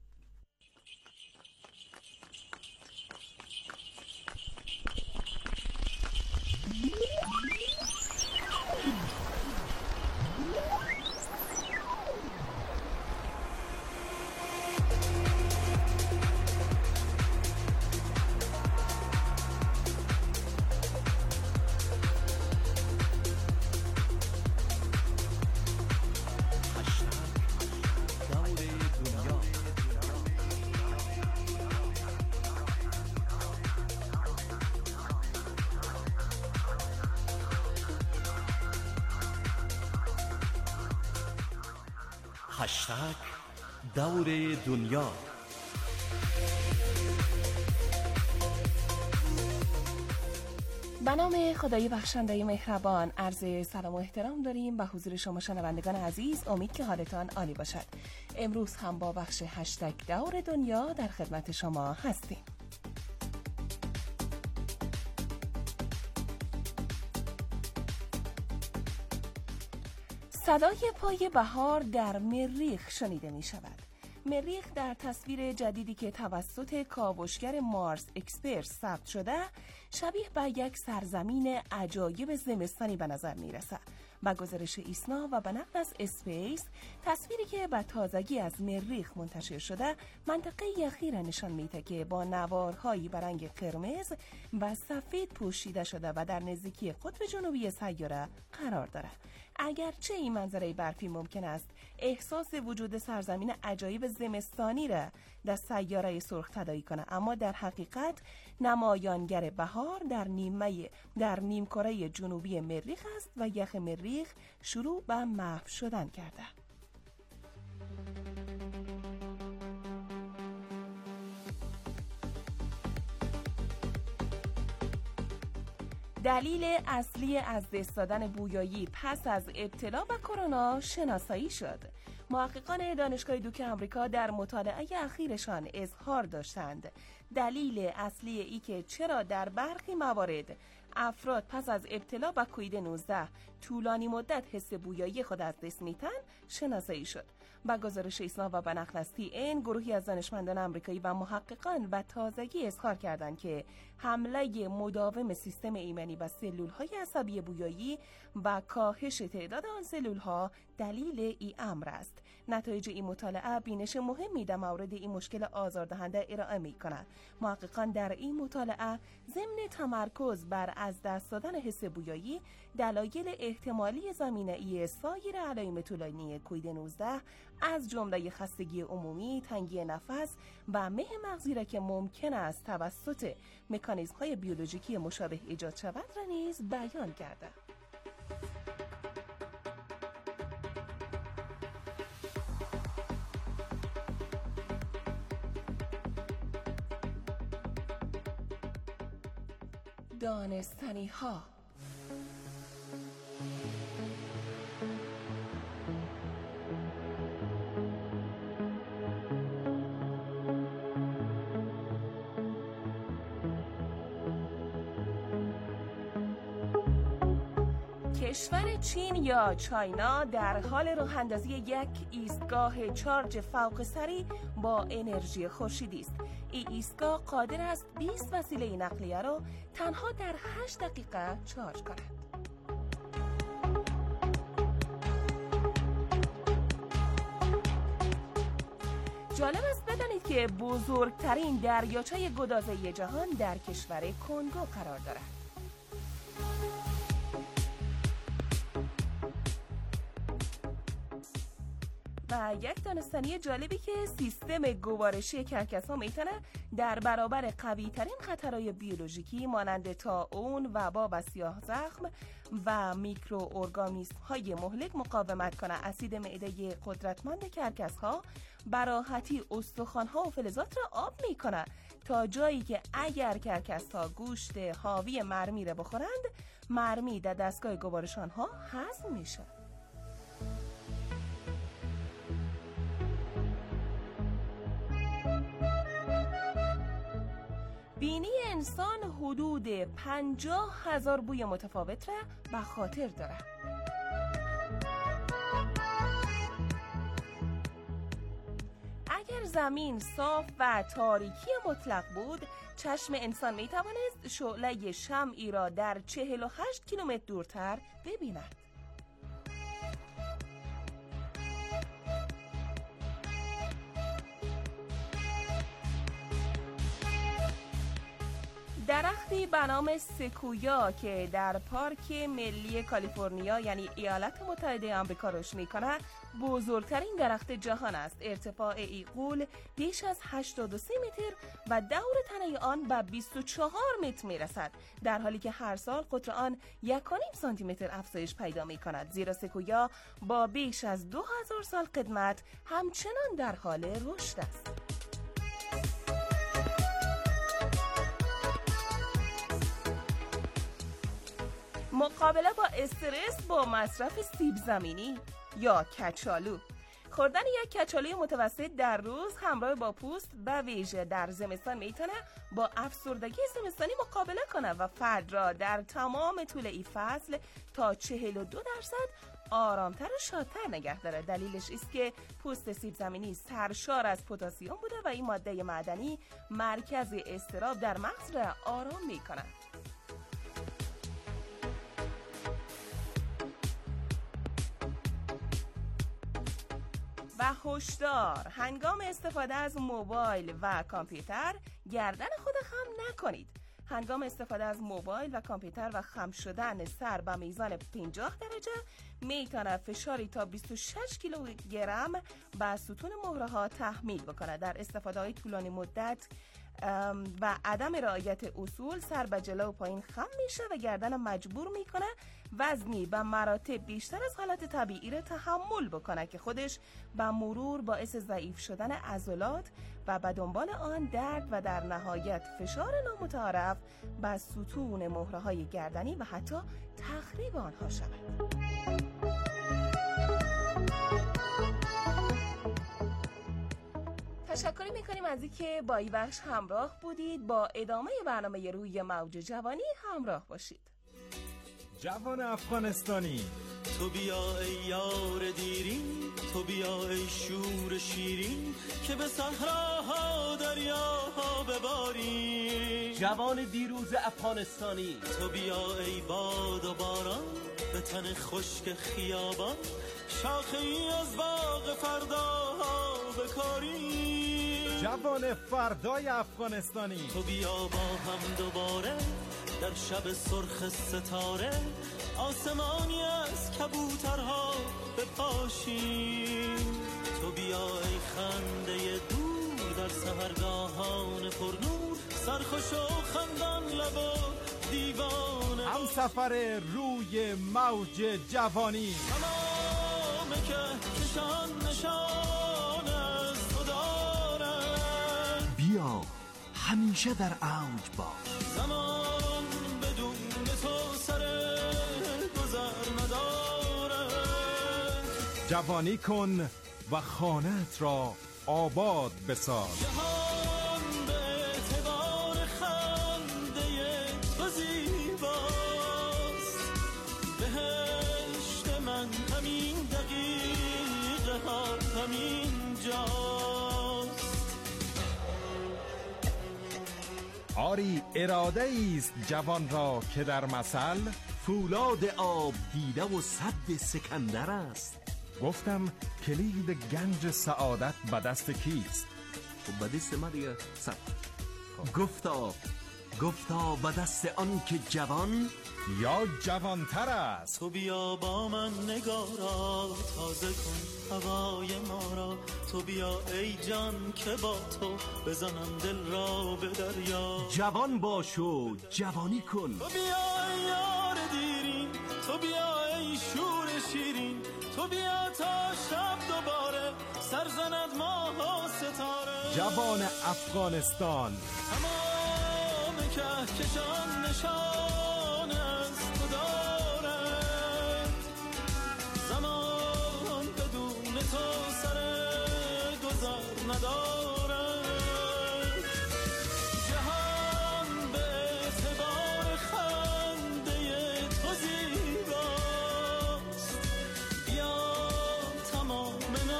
[SPEAKER 6] هشتگ دور دنیا.
[SPEAKER 1] به نام خدای بخشنده مهربان عرض سلام و احترام داریم به حضور شما شنوندگان عزیز. امید که حالتان عالی باشد. امروز هم با بخش هشتگ دور دنیا در خدمت شما هستیم. صدای پای بهار در مریخ شنیده می شود. مریخ در تصویر جدیدی که توسط کاوشگر مارس اکسپرس ثبت شده شبیه به یک سرزمین عجایب زمستانی به نظر میرسه. با گزارش ایسنا و به نقل از اسپیس، تصویری که به تازگی از مریخ منتشر شده منطقه یخی را نشان میده که با نوارهایی به رنگ قرمز و سفید پوشیده شده و در نزدیکی قطب جنوبی سیاره قرار داره. اگرچه این منظره برفی ممکن است احساس وجود سرزمین عجایب زمستانی را در سیاره سرخ تداعی کنه، اما در حقیقت نمایانگر بهار در نیمکره جنوبی مریخ است و یخ مریخ شروع به محو شدن کرده. دلیل اصلی از دست دادن بویایی پس از ابتلا به کرونا شناسایی شد. محققان دانشگاه دوک آمریکا در مطالعه اخیرشان اظهار داشتند دلیل اصلی ای که چرا در برخی موارد افراد پس از ابتلا به کووید 19 طولانی مدت حس بویایی خود از دست میتن شناسایی شد. با گزارش ایسنا و به نقل از TN، گروهی از دانشمندان آمریکایی و محققان به تازگی اظهار کردند که حمله مداوم سیستم ایمنی به سلول‌های عصبی بویایی و کاهش تعداد آن سلول‌ها دلیل این امر است. نتایج این مطالعه بینش مهمی در مورد این مشکل آزاردهنده ارائه می‌کند. محققان در این مطالعه ضمن تمرکز بر از دست دادن حس بویایی، دلایل احتمالی زمینه‌ای سایر علائم طولانی کووید 19 از جمله خستگی عمومی، تنگی نفس و مه مغزی را که ممکن است توسط مکانیزم‌های بیولوژیکی مشابه ایجاد شود را نیز بیان کرده. دانستنی ها. کشور چین یا چاینا در حال راه اندازی یک ایستگاه چارج فوق سری با انرژی خورشیدی است. این ایستگاه قادر است 20 وسیله نقلیه را تنها در 8 دقیقه چارج کند. جالب است بدانید که بزرگترین دریاچه گدازه جهان در کشور کنگو قرار دارد. و یک دانستنی جالبی که سیستم گوارشی کرکس‌ها میتونه در برابر قوی ترین خطرهای بیولوژیکی مانند طاعون، وبا و سیاه زخم و میکروارگانیسم های مهلک مقاومت کنه. اسید معده قدرتمند کرکس‌ها براحتی استخوان‌ها و فلزات را آب میکنه تا جایی که اگر کرکس‌ها گوشت حاوی مرمی را بخورند، مرمی در دستگاه گوارش آنها هضم میشه. بینی انسان حدود 50,000 بوی متفاوت را به خاطر دارد. اگر زمین صاف و تاریکی مطلق بود، چشم انسان می توانست شعله شمعی را در 48 کیلومتر دورتر ببیند. درختی به نام سکویا که در پارک ملی کالیفرنیا یعنی ایالات متحده آمریکا رشد می‌کند، بزرگترین درخت جهان است. ارتفاع این غول بیش از 83 متر و دور تنه آن به 24 متر می‌رسد، در حالی که هر سال قطر آن 1.5 سانتی متر افزایش پیدا می‌کند. زیرا سکویا با بیش از 2000 سال قدمت همچنان در حال رشد است. مقابله با استرس با مصرف سیب زمینی یا کچالو. خوردن یک کچالوی متوسط در روز همراه با پوست به ویژه در زمستان میتونه با افسردگی زمستانی مقابله کنه و فرد را در تمام طول این فصل تا 42% آرامتر و شادتر نگه داره. دلیلش است که پوست سیب زمینی سرشار از پتاسیم بوده و این ماده معدنی مرکز اضطراب در مغز را آرام میکنه. و هشدار، هنگام استفاده از موبایل و کامپیوتر گردن خود خم نکنید. هنگام استفاده از موبایل و کامپیوتر و خم شدن سر به میزان 50 درجه میتونه فشاری تا 26 کیلوگرم به ستون مهره ها تحمیل بکنه. در استفاده های طولانی مدت و عدم رعایت اصول سر به جلو و پایین خم میشه و گردن مجبور میکنه وزنی به مراتب بیشتر از حالت طبیعی را تحمل بکنه که خودش به مرور باعث ضعیف شدن عضلات و به دنبال آن درد و در نهایت فشار نامتعارف به ستون مهره های گردنی و حتی تخریب آنها شود. تشکر میکنیم از اینکه با این بخش همراه بودید. با ادامه برنامه روی موج جوانی همراه باشید.
[SPEAKER 16] جوان افغانستانی،
[SPEAKER 8] تو بیا ای یار دیرین، تو بیا ای شور شیرین که به صحراها دریاها بباری.
[SPEAKER 6] جوان دیروز افغانستانی،
[SPEAKER 8] تو بیا ای باد و باران به تن خشک خیابان، شاخه ای از باغ فرداها بکاری.
[SPEAKER 16] جوان فردای افغانستانی،
[SPEAKER 8] تو بیا با هم دوباره در شب سرخ ستاره آسمانی از کبوترها بپاشیم. تو بیا ای خنده دور در سحرگاهان پرنور، سرخوش و خندان لب و دیوانه
[SPEAKER 16] هم سفر روی موج جوانی.
[SPEAKER 8] تمام که کشان نشان از تو دارد،
[SPEAKER 17] بیا همیشه در اوج باش.
[SPEAKER 8] زمان بدون تو سر گذر ندارد.
[SPEAKER 16] جوانی کن و خانه‌ات را آباد بساز.
[SPEAKER 8] جهان به اعتبار خنده تو زیباست، بهشت من همین دقیقه ها همین جاست.
[SPEAKER 16] آری اراده ایست جوان را که در مثل
[SPEAKER 17] فولاد آب دیده و سد سکندر است.
[SPEAKER 16] گفتم کلید گنج سعادت به دست کیست؟
[SPEAKER 17] خب به دست ما دیگه سب. گفتا به دست آن که جوان
[SPEAKER 16] یا جوانتر است.
[SPEAKER 8] تو بیا با من نگارا تازه کن هوای ما را. تو بیا ای جان که با تو بزنم دل را به دریا.
[SPEAKER 17] جوان باش و جوانی کن.
[SPEAKER 8] تو بیا ای یار دیرین، تو بیا ای شور شیرین، تو بیا تا شب دوباره سرزند ماه و ستاره.
[SPEAKER 16] جوان افغانستان،
[SPEAKER 8] تمام کهکشان نشان از تو دارد. زمان بدون تو سر گذر ندارد. جهان به اعتبار خنده تو زیباست. بیا تمام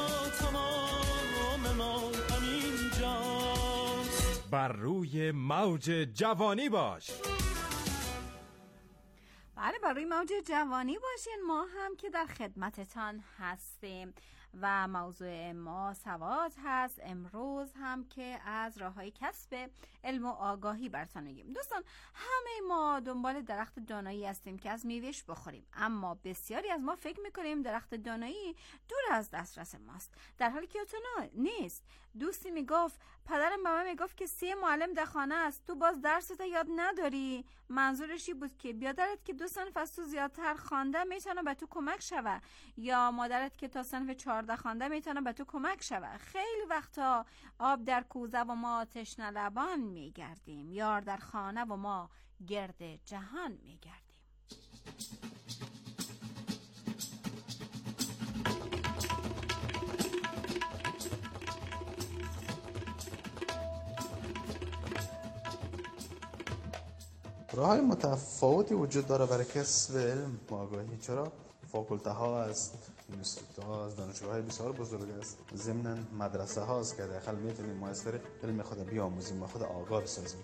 [SPEAKER 8] ما همین جاست.
[SPEAKER 16] بر روی موج جوانی باش.
[SPEAKER 5] بله، بر روی موج جوانی باشین. ما هم که در خدمتتان هستیم و موضوع ما سواد هست. امروز هم که از راه‌های کسب علم و آگاهی براتون میگیم. دوستان، همه ما دنبال درخت دانایی هستیم که از میوهش بخوریم، اما بسیاری از ما فکر میکنیم درخت دانایی دور از دسترس ماست، در حالی که تو نیست. دوستی میگفت پدرم به من میگفت که 3 معلم در خانه است، تو باز درست یاد نداری. منظورشی بود که بیادرت که 2 صنف از تو زیادتر خوانده میتونه به تو کمک شوه، یا مادرت که تا صنف 14 خوانده میتونه به تو کمک شوه. خیلی وقتا آب در کوزه و ما تشنه لبان میگردیم، یار در خانه و ما گرد جهان میگردیم.
[SPEAKER 18] راه‌های متفاوتی وجود داره برای کسب علم و آگاهی. چرا؟ فاکولته ها است، اینستیتوت ها است، دانشگاه های بسیار بزرگ است، ضمناً مدرسه ها است که داخل میتونیم ما از طریق علم خود بیاموزیم و خود آگاه بسازیم.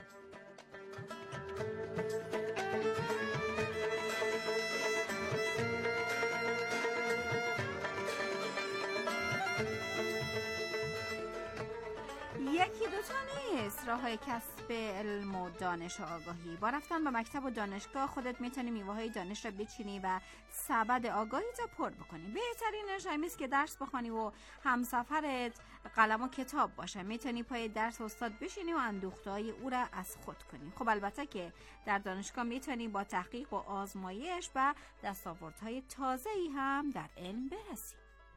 [SPEAKER 5] یکی دوتا نیست راه‌های کسب علم و دانش و آگاهی. با رفتن به مکتب و دانشگاه خودت میتونی میوه‌های دانش را بچینی و سبد آگاهی تا پر بکنی. بهترینش همیست که درس بخوانی و همسفرت قلم و کتاب باشه. میتونی پای درس استاد بشینی و اندوخته‌های او را از خود کنی. خب البته که در دانشگاه میتونی با تحقیق و آزمایش و دستاوردهای تازه‌ای هم در علم برسی.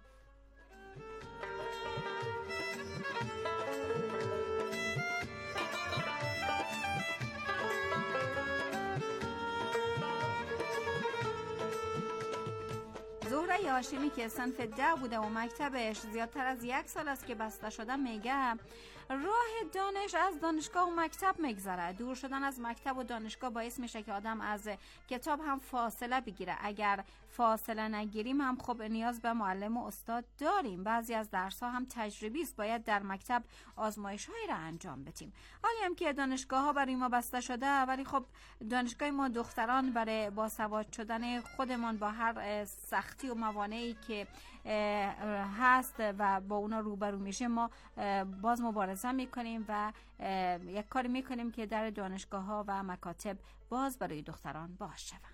[SPEAKER 5] زهره هاشمی که صنف 10 بوده و مکتبش زیادتر از 1 سال است که بسته شده میگه راه دانش از دانشگاه و مکتب میگذره. دور شدن از مکتب و دانشگاه باعث میشه که آدم از کتاب هم فاصله بگیره. اگر فاصله نگیریم هم خب نیاز به معلم و استاد داریم. بعضی از درس ها هم تجربی است، باید در مکتب آزمایش هایی را انجام بدیم. حالی هم که دانشگاه ها برای ما بسته شده، ولی خب دانشگاه ما دختران برای باسواد شدن خودمان با هر سختی و موانعی که هست و با اونا روبرو میشه ما باز مبارزه میکنیم و یک کاری میکنیم که در دانشگاه ها و مکاتب باز برای دختران باز شود.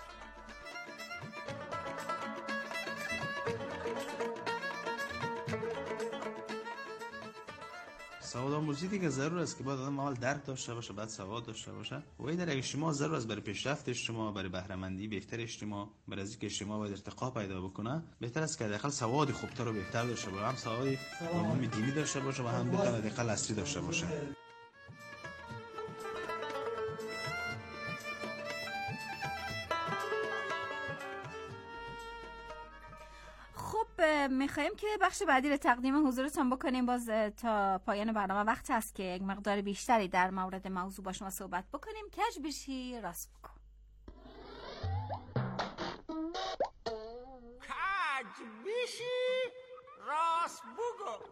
[SPEAKER 18] سواد آموزی دیگه ضرور است که باید آدم اول درک داشته باشه، بعد سواد داشته باشه. و این در اجتماع ضرور است برای پیشرفت اجتماع، برای بهره مندی بهتر اجتماع، برای اینکه اجتماع باید ارتقا پیدا بکنه. بهتر است که داخل سواد خوبتر و بهتر داشته باشه، هم سواد عمومی دینی داشته باشه و هم بهتر داخل اصلی داشته باشه.
[SPEAKER 5] میخوایم که بخش بعدی رو تقدیم حضورتون بکنیم. باز تا پایان برنامه وقت هست که یک مقدار بیشتری در مورد موضوع با شما صحبت بکنیم. کج بشی راست بکن.
[SPEAKER 19] کج بشی راست بگو.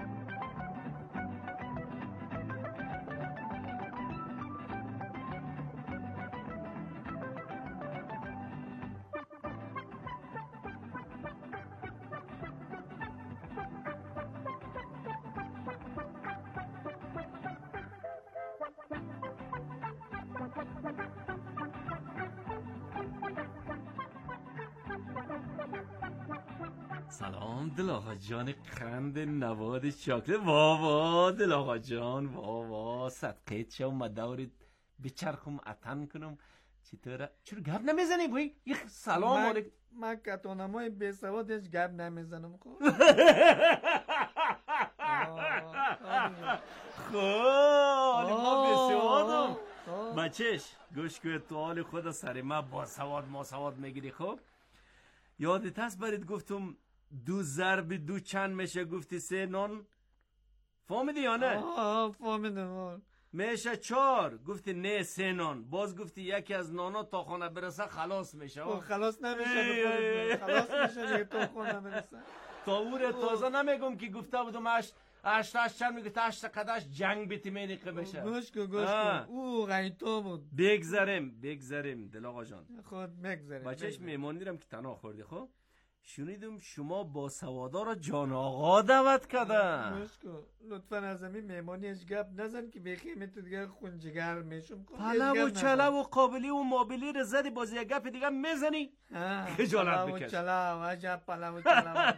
[SPEAKER 6] سلام دل آقا جان قند نواد شاکر. وا دل آقا جان، وا صدقه چه اومده بچرخم اتن کنم. چطوره؟ چرا گپ نمیزنی گوی؟ یک سلام علیکم.
[SPEAKER 4] من کتانمای بی سوادش گپ نمیزنم. خب
[SPEAKER 6] حالی ما بی سوادم بچهش گوش که تو حال خود سر ما با سواد ما سواد میگیری. خب یادت هست برید گفتم 2 ضرب 2 چند میشه؟ گفتی 3 نان. فهمیدی یا نه؟
[SPEAKER 4] فهمیدم.
[SPEAKER 6] میشه 4. گفتی نه 3 نان. باز گفتی یکی از نانا تا خانه برسه خلاص میشه.
[SPEAKER 4] خلاص نمیشه. خلاص میشه دیگه تا خانه برسه.
[SPEAKER 6] تا اوره تازه نمیگم که گفته بودم 8 چند میگه 8 قدش جنگ بیتی مینیقه بشه.
[SPEAKER 4] گوش کن او غیطا بود.
[SPEAKER 6] بگذاریم دل آقا جان.
[SPEAKER 4] خود بگذاریم.
[SPEAKER 6] بچهش میمون دیرم که تنها خوردی. خب شنیدم شما با سوادا را جان آقا دعوت کردن.
[SPEAKER 4] گوش کن لطفا از همین مهمانیش گپ نزن که بخیمه تو دیگه خونجگر میشم.
[SPEAKER 6] پلو و چلو و قابلی و مابلی رو زدی باز یک گپ دیگه میزنی. خجالت بکش.
[SPEAKER 4] چلو عجب پلو و چلو.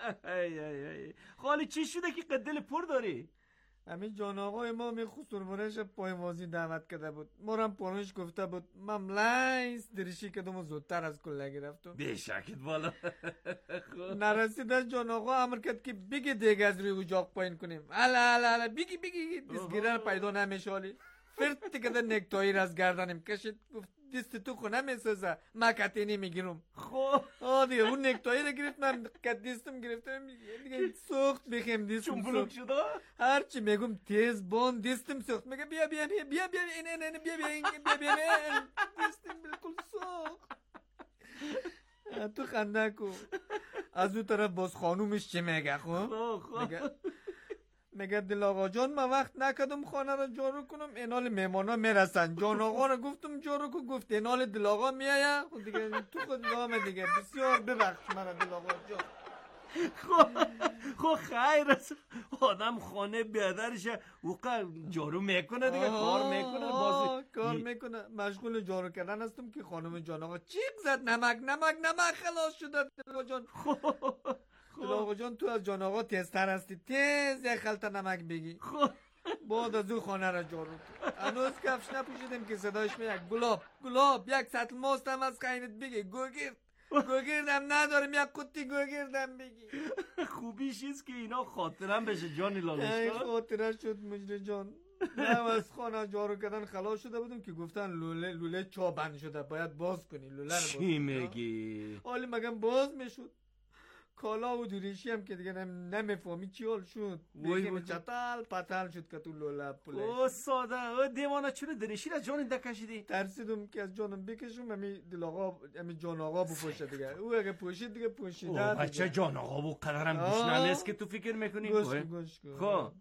[SPEAKER 6] خالی چی شده که قدل پر داری؟
[SPEAKER 4] همین جان آقای ما می خسروانش پایوازی دعوت کرده بود. مورم پانوش گفته بود مملیس درشی کدوم و زودتر از کله گرفتم.
[SPEAKER 6] بیشکت بالا.
[SPEAKER 4] نرسیده جان آقا امر کرد که بگی دیگه از روی اجاق پایین کنیم. الا بگی دستگیره پیدا نمیشه. حالی فرتی که در نکتایی را از گردنم کشید. گفت دست تو خونه میسازه مکتی نمیگیرم.
[SPEAKER 6] خب
[SPEAKER 4] دیگه اون نکتایی رو گرفت من کت دستم گرفتم دیگه سخت بخیم دستم
[SPEAKER 6] چون بلوک شده
[SPEAKER 4] هرچی میگم تیز بان دستم سخت میگه بیا این دستم بالکل سخت. تو خنده کو. از اون طرف باز خانومش چه میگه؟ خب میگه دل آقا جان من وقت نکردم خانه رو جارو کنم اینال مهمانا میرسن. جان آقا رو گفتم جارو کن گفت اینال دل آقا میایه. خب دیگه تو خود نامه دیگه بسیار ببخش من دل آقا جان.
[SPEAKER 6] خب خیر است آدم خانه بیادرشه وقت جارو میکنه دیگه کار میکنه بازی
[SPEAKER 4] کار میکنه. مشغول جارو کردن هستم که خانم جان آقا چیک زد نمک خلاص شده. دل آقا جان دل آقا جان تو از جان آقا تیزتر هستی تیز یک خلطه نمک بگی. بعد از اون خانه را جارو کن. هنوز کفش نپوشیدم که صداش میاد گلاب یک سطل ماست هم از خیرت بگی. گوگردم ندارم یک قطی گوگردم بگی.
[SPEAKER 6] خوبیش است که اینا خاطرم بشه جانی لالشکا.
[SPEAKER 4] خاطره شد مجری جان. من از خانه جارو کردن خلاص شده بودم که گفتن لوله چا بند شده باید باز کنی لوله رو باز.
[SPEAKER 6] چی میگی؟
[SPEAKER 4] حالی مگم باز میشد. کالا و دوریشی هم که دیگه نمیفهمی چی حال شد. دیگه چتل پتل شد که تو لوله پله.
[SPEAKER 6] او ساده دیوانه چونه دریشی را جان کشیدی؟
[SPEAKER 4] ترسیدم که از جانم بکشم امی جان آقا بپوشه دیگه. او اگه پوشید دیگه پوشیده.
[SPEAKER 6] بچه جان آقا بو قدرم گوشنه نیست که تو فکر میکنی.
[SPEAKER 4] گوش کن.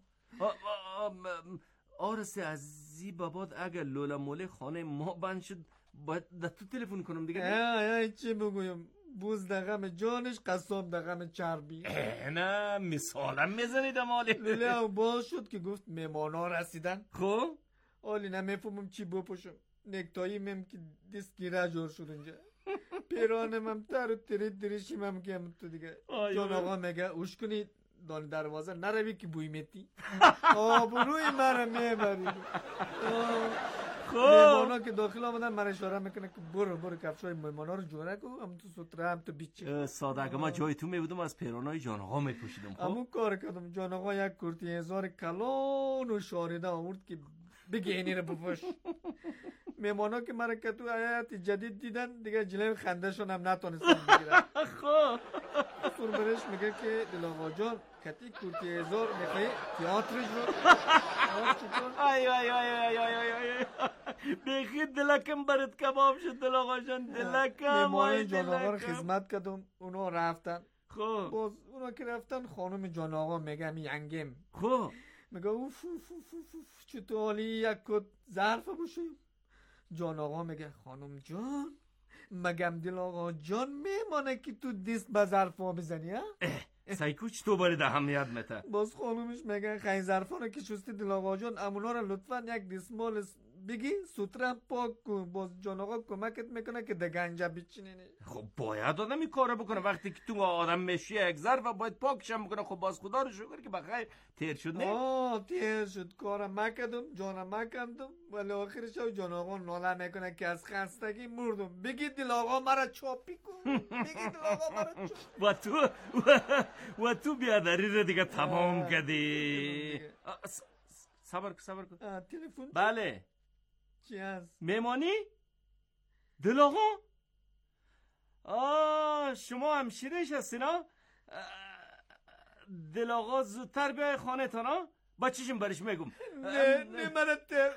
[SPEAKER 6] آرسه از زی باباد اگر لوله موله خانه ما بند شد باید در تو تلفن کنم دیگه.
[SPEAKER 4] چی بگویم بوز دقم جانش قصاب دقم چربی.
[SPEAKER 6] نه مثالم میزنید مالی.
[SPEAKER 4] لوله باز شد که گفت مهمانا رسیدن.
[SPEAKER 6] خب
[SPEAKER 4] حالی نمیفهمم چی بپوشم. نکتایی مم که دست گیره جور شد اونجا. پیرانم هم تر و دریشیم هم که هم تو دیگه. جان آقا میگه اوش کنید دان دروازه نروی که بوی میتی. آبروی من میبری. مهمانا که داخل آمدن من اشاره میکنه که برو کفشای مهمانا رو جوره کو هم تو سوتره هم تو بیچه.
[SPEAKER 6] ساده اگه من جای تو میبودم از پیرانای جان آقا میپوشیدم.
[SPEAKER 4] همون کار کردم. جان آقا یک کرتی هزار کلان و شاریده آورد که بگی اینی رو بپوش. مهمانا که مرا که تو حیات جدید دیدن دیگه جلوی خندهشون هم نتونستن بگیرن. فرمرش میگه که دل آقا جان کتی کرتی هزار میخوایی تیاترش رو.
[SPEAKER 6] ای بخی دلکم برد کباب شد دل آقا جان دلکم.
[SPEAKER 4] مهمان جان آقا رو خدمت کردم اونا رفتن. باز اونا که رفتن خانم جان آقا میگه ینگم. میگه اوف چطور حالی یک کت ظرف باشیم. جان آقا میگه خانم جان مگم دل آقا جان میمانه که تو دست به ظرفا بزنی ها؟
[SPEAKER 6] سایکوچ تو برید اهمیت مته.
[SPEAKER 4] باز خانومش میگه خیلی ظرفا رو که شستی دل آقا جان امونا رو لطفا یک دستمال بگی سوترم پاک کن. باز جان آقا کمکت میکنه که دگنجه بچینی.
[SPEAKER 6] خب باید آدم این کارو بکنه وقتی که تو آدم میشی یک ظرف و باید پاکشم بکنه. خب باز خدا رو شکر که بخیر تیر شد نه؟
[SPEAKER 4] تیر شد کارم مکدم جانم مکندم ولی آخرش جان آقا ناله میکنه که از خستگی مردم. بگی دل آقا مرا چاپی کن. بگی دل آقا مرا چاپی
[SPEAKER 6] و تو بیادری رو دیگه تمام کردی. صبر کن.
[SPEAKER 4] تلفن
[SPEAKER 6] بله
[SPEAKER 4] چی هست؟
[SPEAKER 6] میمانی؟ دل آقا؟ شما همشیرش هستین ها؟ دل آقا زودتر بیای خانه تان ها؟ با چیشم برش میگم.
[SPEAKER 4] نه من تیر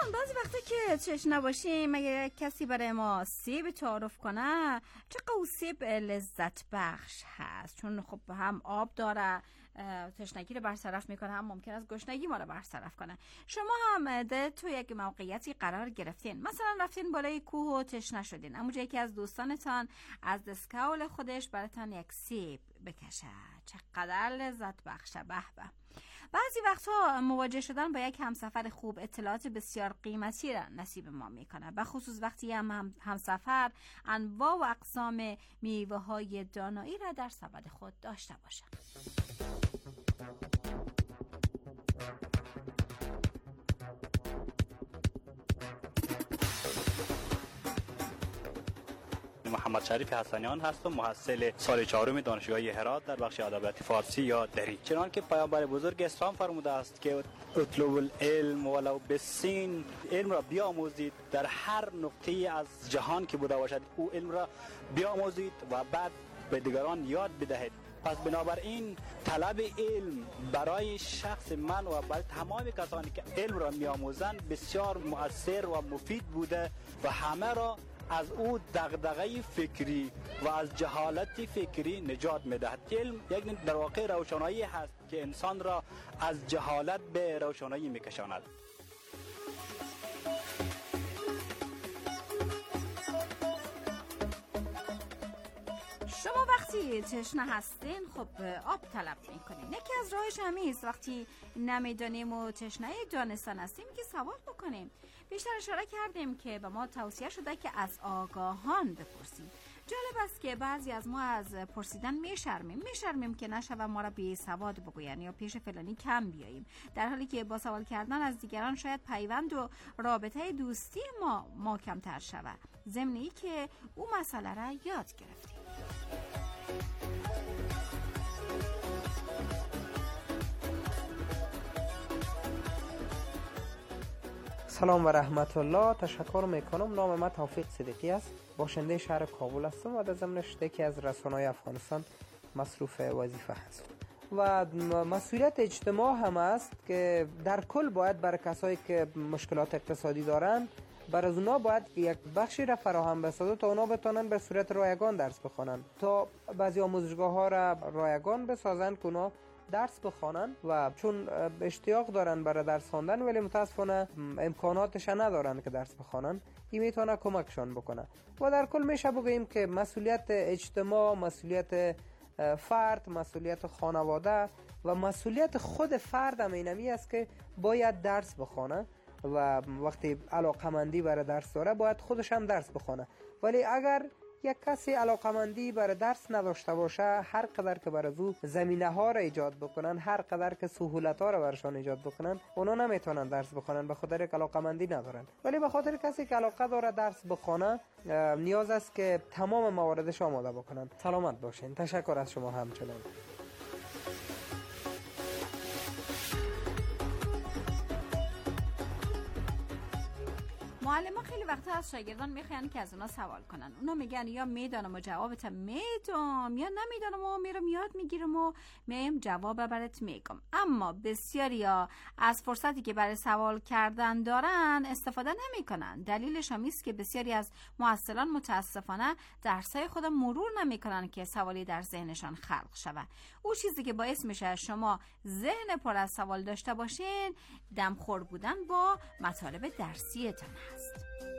[SPEAKER 5] دوستان بعضی وقتا که تشنه باشیم اگه کسی برای ما سیب تعارف کنه چقدر سیب لذت بخش هست، چون خب هم آب داره، تشنگی رو برطرف میکنه، هم ممکن است گشنگی ما رو برطرف کنه. شما هم تو یک موقعیتی قرار گرفتین، مثلا رفتین بالای کوه و تشنه شدین، اما یکی از دوستانتان از دستکول خودش براتون یک سیب بکشه، چقدر لذت بخشه. به به. بعضی وقتها مواجه شدن با یک همسفر خوب اطلاعات بسیار قیمتی را نصیب ما میکنه، به خصوص وقتی همسفر انواع و اقسام میوه های دانایی را در سبد خود داشته باشه.
[SPEAKER 20] محمد شریف حسنیان هستم، محصل سال 4 دانشگاه هرات در بخش ادبیات فارسی یا دری. چنانکه پیامبر بزرگ اسلام فرموده است که اطلب العلم ولو بالسین، علم را بیاموزید در هر نقطه از جهان که بوده باشد، او علم را بیاموزید و بعد به دیگران یاد بدهید. پس بنابراین طلب علم برای شخص من و برای تمام کسانی که علم را می‌آموزند بسیار مؤثر و مفید بوده و همه را از او دغدغه فکری و از جهالت فکری نجات می‌دهد. علم یک در واقع روشنایی هست که انسان را از جهالت به روشنایی می‌کشاند.
[SPEAKER 5] شما وقتی تشنه هستین خب آب طلب میکنین. یکی از راهش همیست وقتی نمیدانیم و تشنه دانستن هستیم که سوال بکنیم. بیشتر اشاره کردیم که به ما توصیه شده که از آگاهان بپرسیم. جالب است که بعضی از ما از پرسیدن میشرمیم که نشود ما را بی سواد بگوین یا پیش فلانی کم بیاییم، در حالی که با سوال کردن از دیگران شاید پیوند و رابطه دوستی ما کمتر شود، ضمنی که او مسئله را یاد گرفتیم.
[SPEAKER 21] سلام و رحمت الله. تشکر میکنم. نام من توفیق صدیقی است، باشنده شهر کابل هستم و در ضمنش یکی از رسانه‌های افغانستان مصروف وظیفه هستم و مسئولیت اجتماع هم است که در کل باید برای کسایی که مشکلات اقتصادی دارن برای اونا باید یک بخشی را فراهم بسازه تا اونا بتونن به صورت رایگان درس بخونن، تا بعضی آموزشگاه ها را رایگان بسازن که اونا درس بخوانن و چون اشتیاق دارن برای درس خواندن ولی متاسفانه امکاناتش ندارن که درس بخوانن، این میتونه کمکشان بکنه. و در کل میشه بگیم که مسئولیت اجتماع، مسئولیت فرد، مسئولیت خانواده و مسئولیت خود فرد هم اینمی است که باید درس بخونه و وقتی علاقمندی برای درس داره باید خودش هم درس بخونه. ولی اگر یک کسی علاقمندی برای درس نداشته باشه، هر قدر که برای او زمینه ها را ایجاد بکنن، هر قدر که سهولت ها را برشان ایجاد بکنن، اونا نمیتونن درس بخونن به خاطر که علاقمندی ندارن. ولی به خاطر کسی که علاقه داره درس بخونه نیاز است که تمام مواردش آماده بکنن. سلامت باشین. تشکر از شما همچنین.
[SPEAKER 5] معلم ها خیلی وقتا از شاگردان میخوان که از اونا سوال کنن. اونا میگن یا میدانم و جوابت میدم یا نمیدانم و میرم یاد میگیرم و میم جواب برات میگم. اما بسیاری ها از فرصتی که برای سوال کردن دارن استفاده نمیکنن. دلیلش هم است که بسیاری از محصلان متاسفانه درسای خود مرور نمیکنن که سوالی در ذهنشان خلق شود. اون چیزی که باعث میشه شما ذهن پر از سوال داشته باشین دمخور بودن با مطالب درسیتان هست.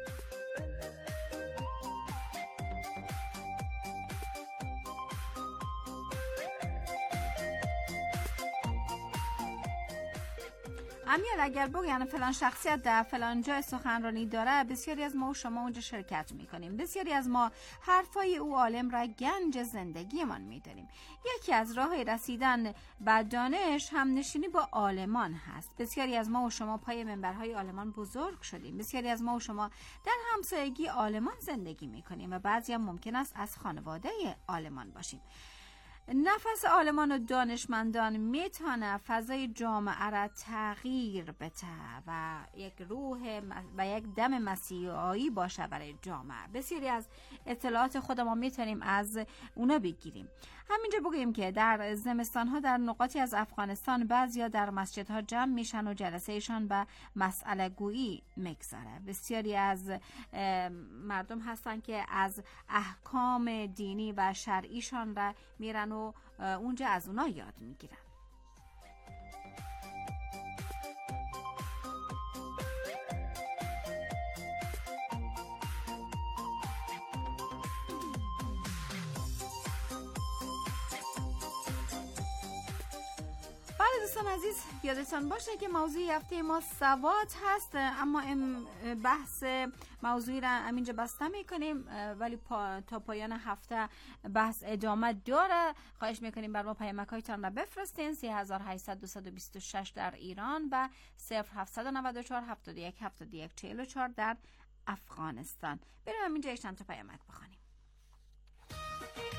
[SPEAKER 5] امیال اگر بگن فلان شخصیت در فلان جای سخنرانی داره، بسیاری از ما و شما اونجا شرکت میکنیم. بسیاری از ما حرفای او عالم را گنج زندگیمان میداریم. یکی از راه رسیدن به دانش هم نشینی با عالمان هست. بسیاری از ما و شما پای منبرهای عالمان بزرگ شدیم. بسیاری از ما و شما در همسایگی عالمان زندگی میکنیم و بعضی هم ممکن است از خانواده عالمان باشیم. نفس عالمان و دانشمندان میتونه فضای جامعه را تغییر بده و یک روح و یک دم مسیحایی باشه برای جامعه. بسیاری از اطلاعات خود ما میتونیم از اونا بگیریم. همینجا بگوییم که در زمستانها در نقاطی از افغانستان بعضیا در مسجدها جمع میشن و جلسهشان به مسئله گویی میگذره. بسیاری از مردم هستن که از احکام دینی و شرعیشان را میرن و اونجا از اونا یاد میگیرن. دوستان عزیز، یادتان باشه که موضوع هفته ما سواد هست، اما بحث موضوعی را همینجا بسته میکنیم ولی تا پایان هفته بحث ادامه داره. خواهش میکنیم بر ما پیامک‌هایتان را بفرستین 3800 در ایران و 0794 71 71 44 در افغانستان. بریم همینجا چند تا پیامک بخونیم.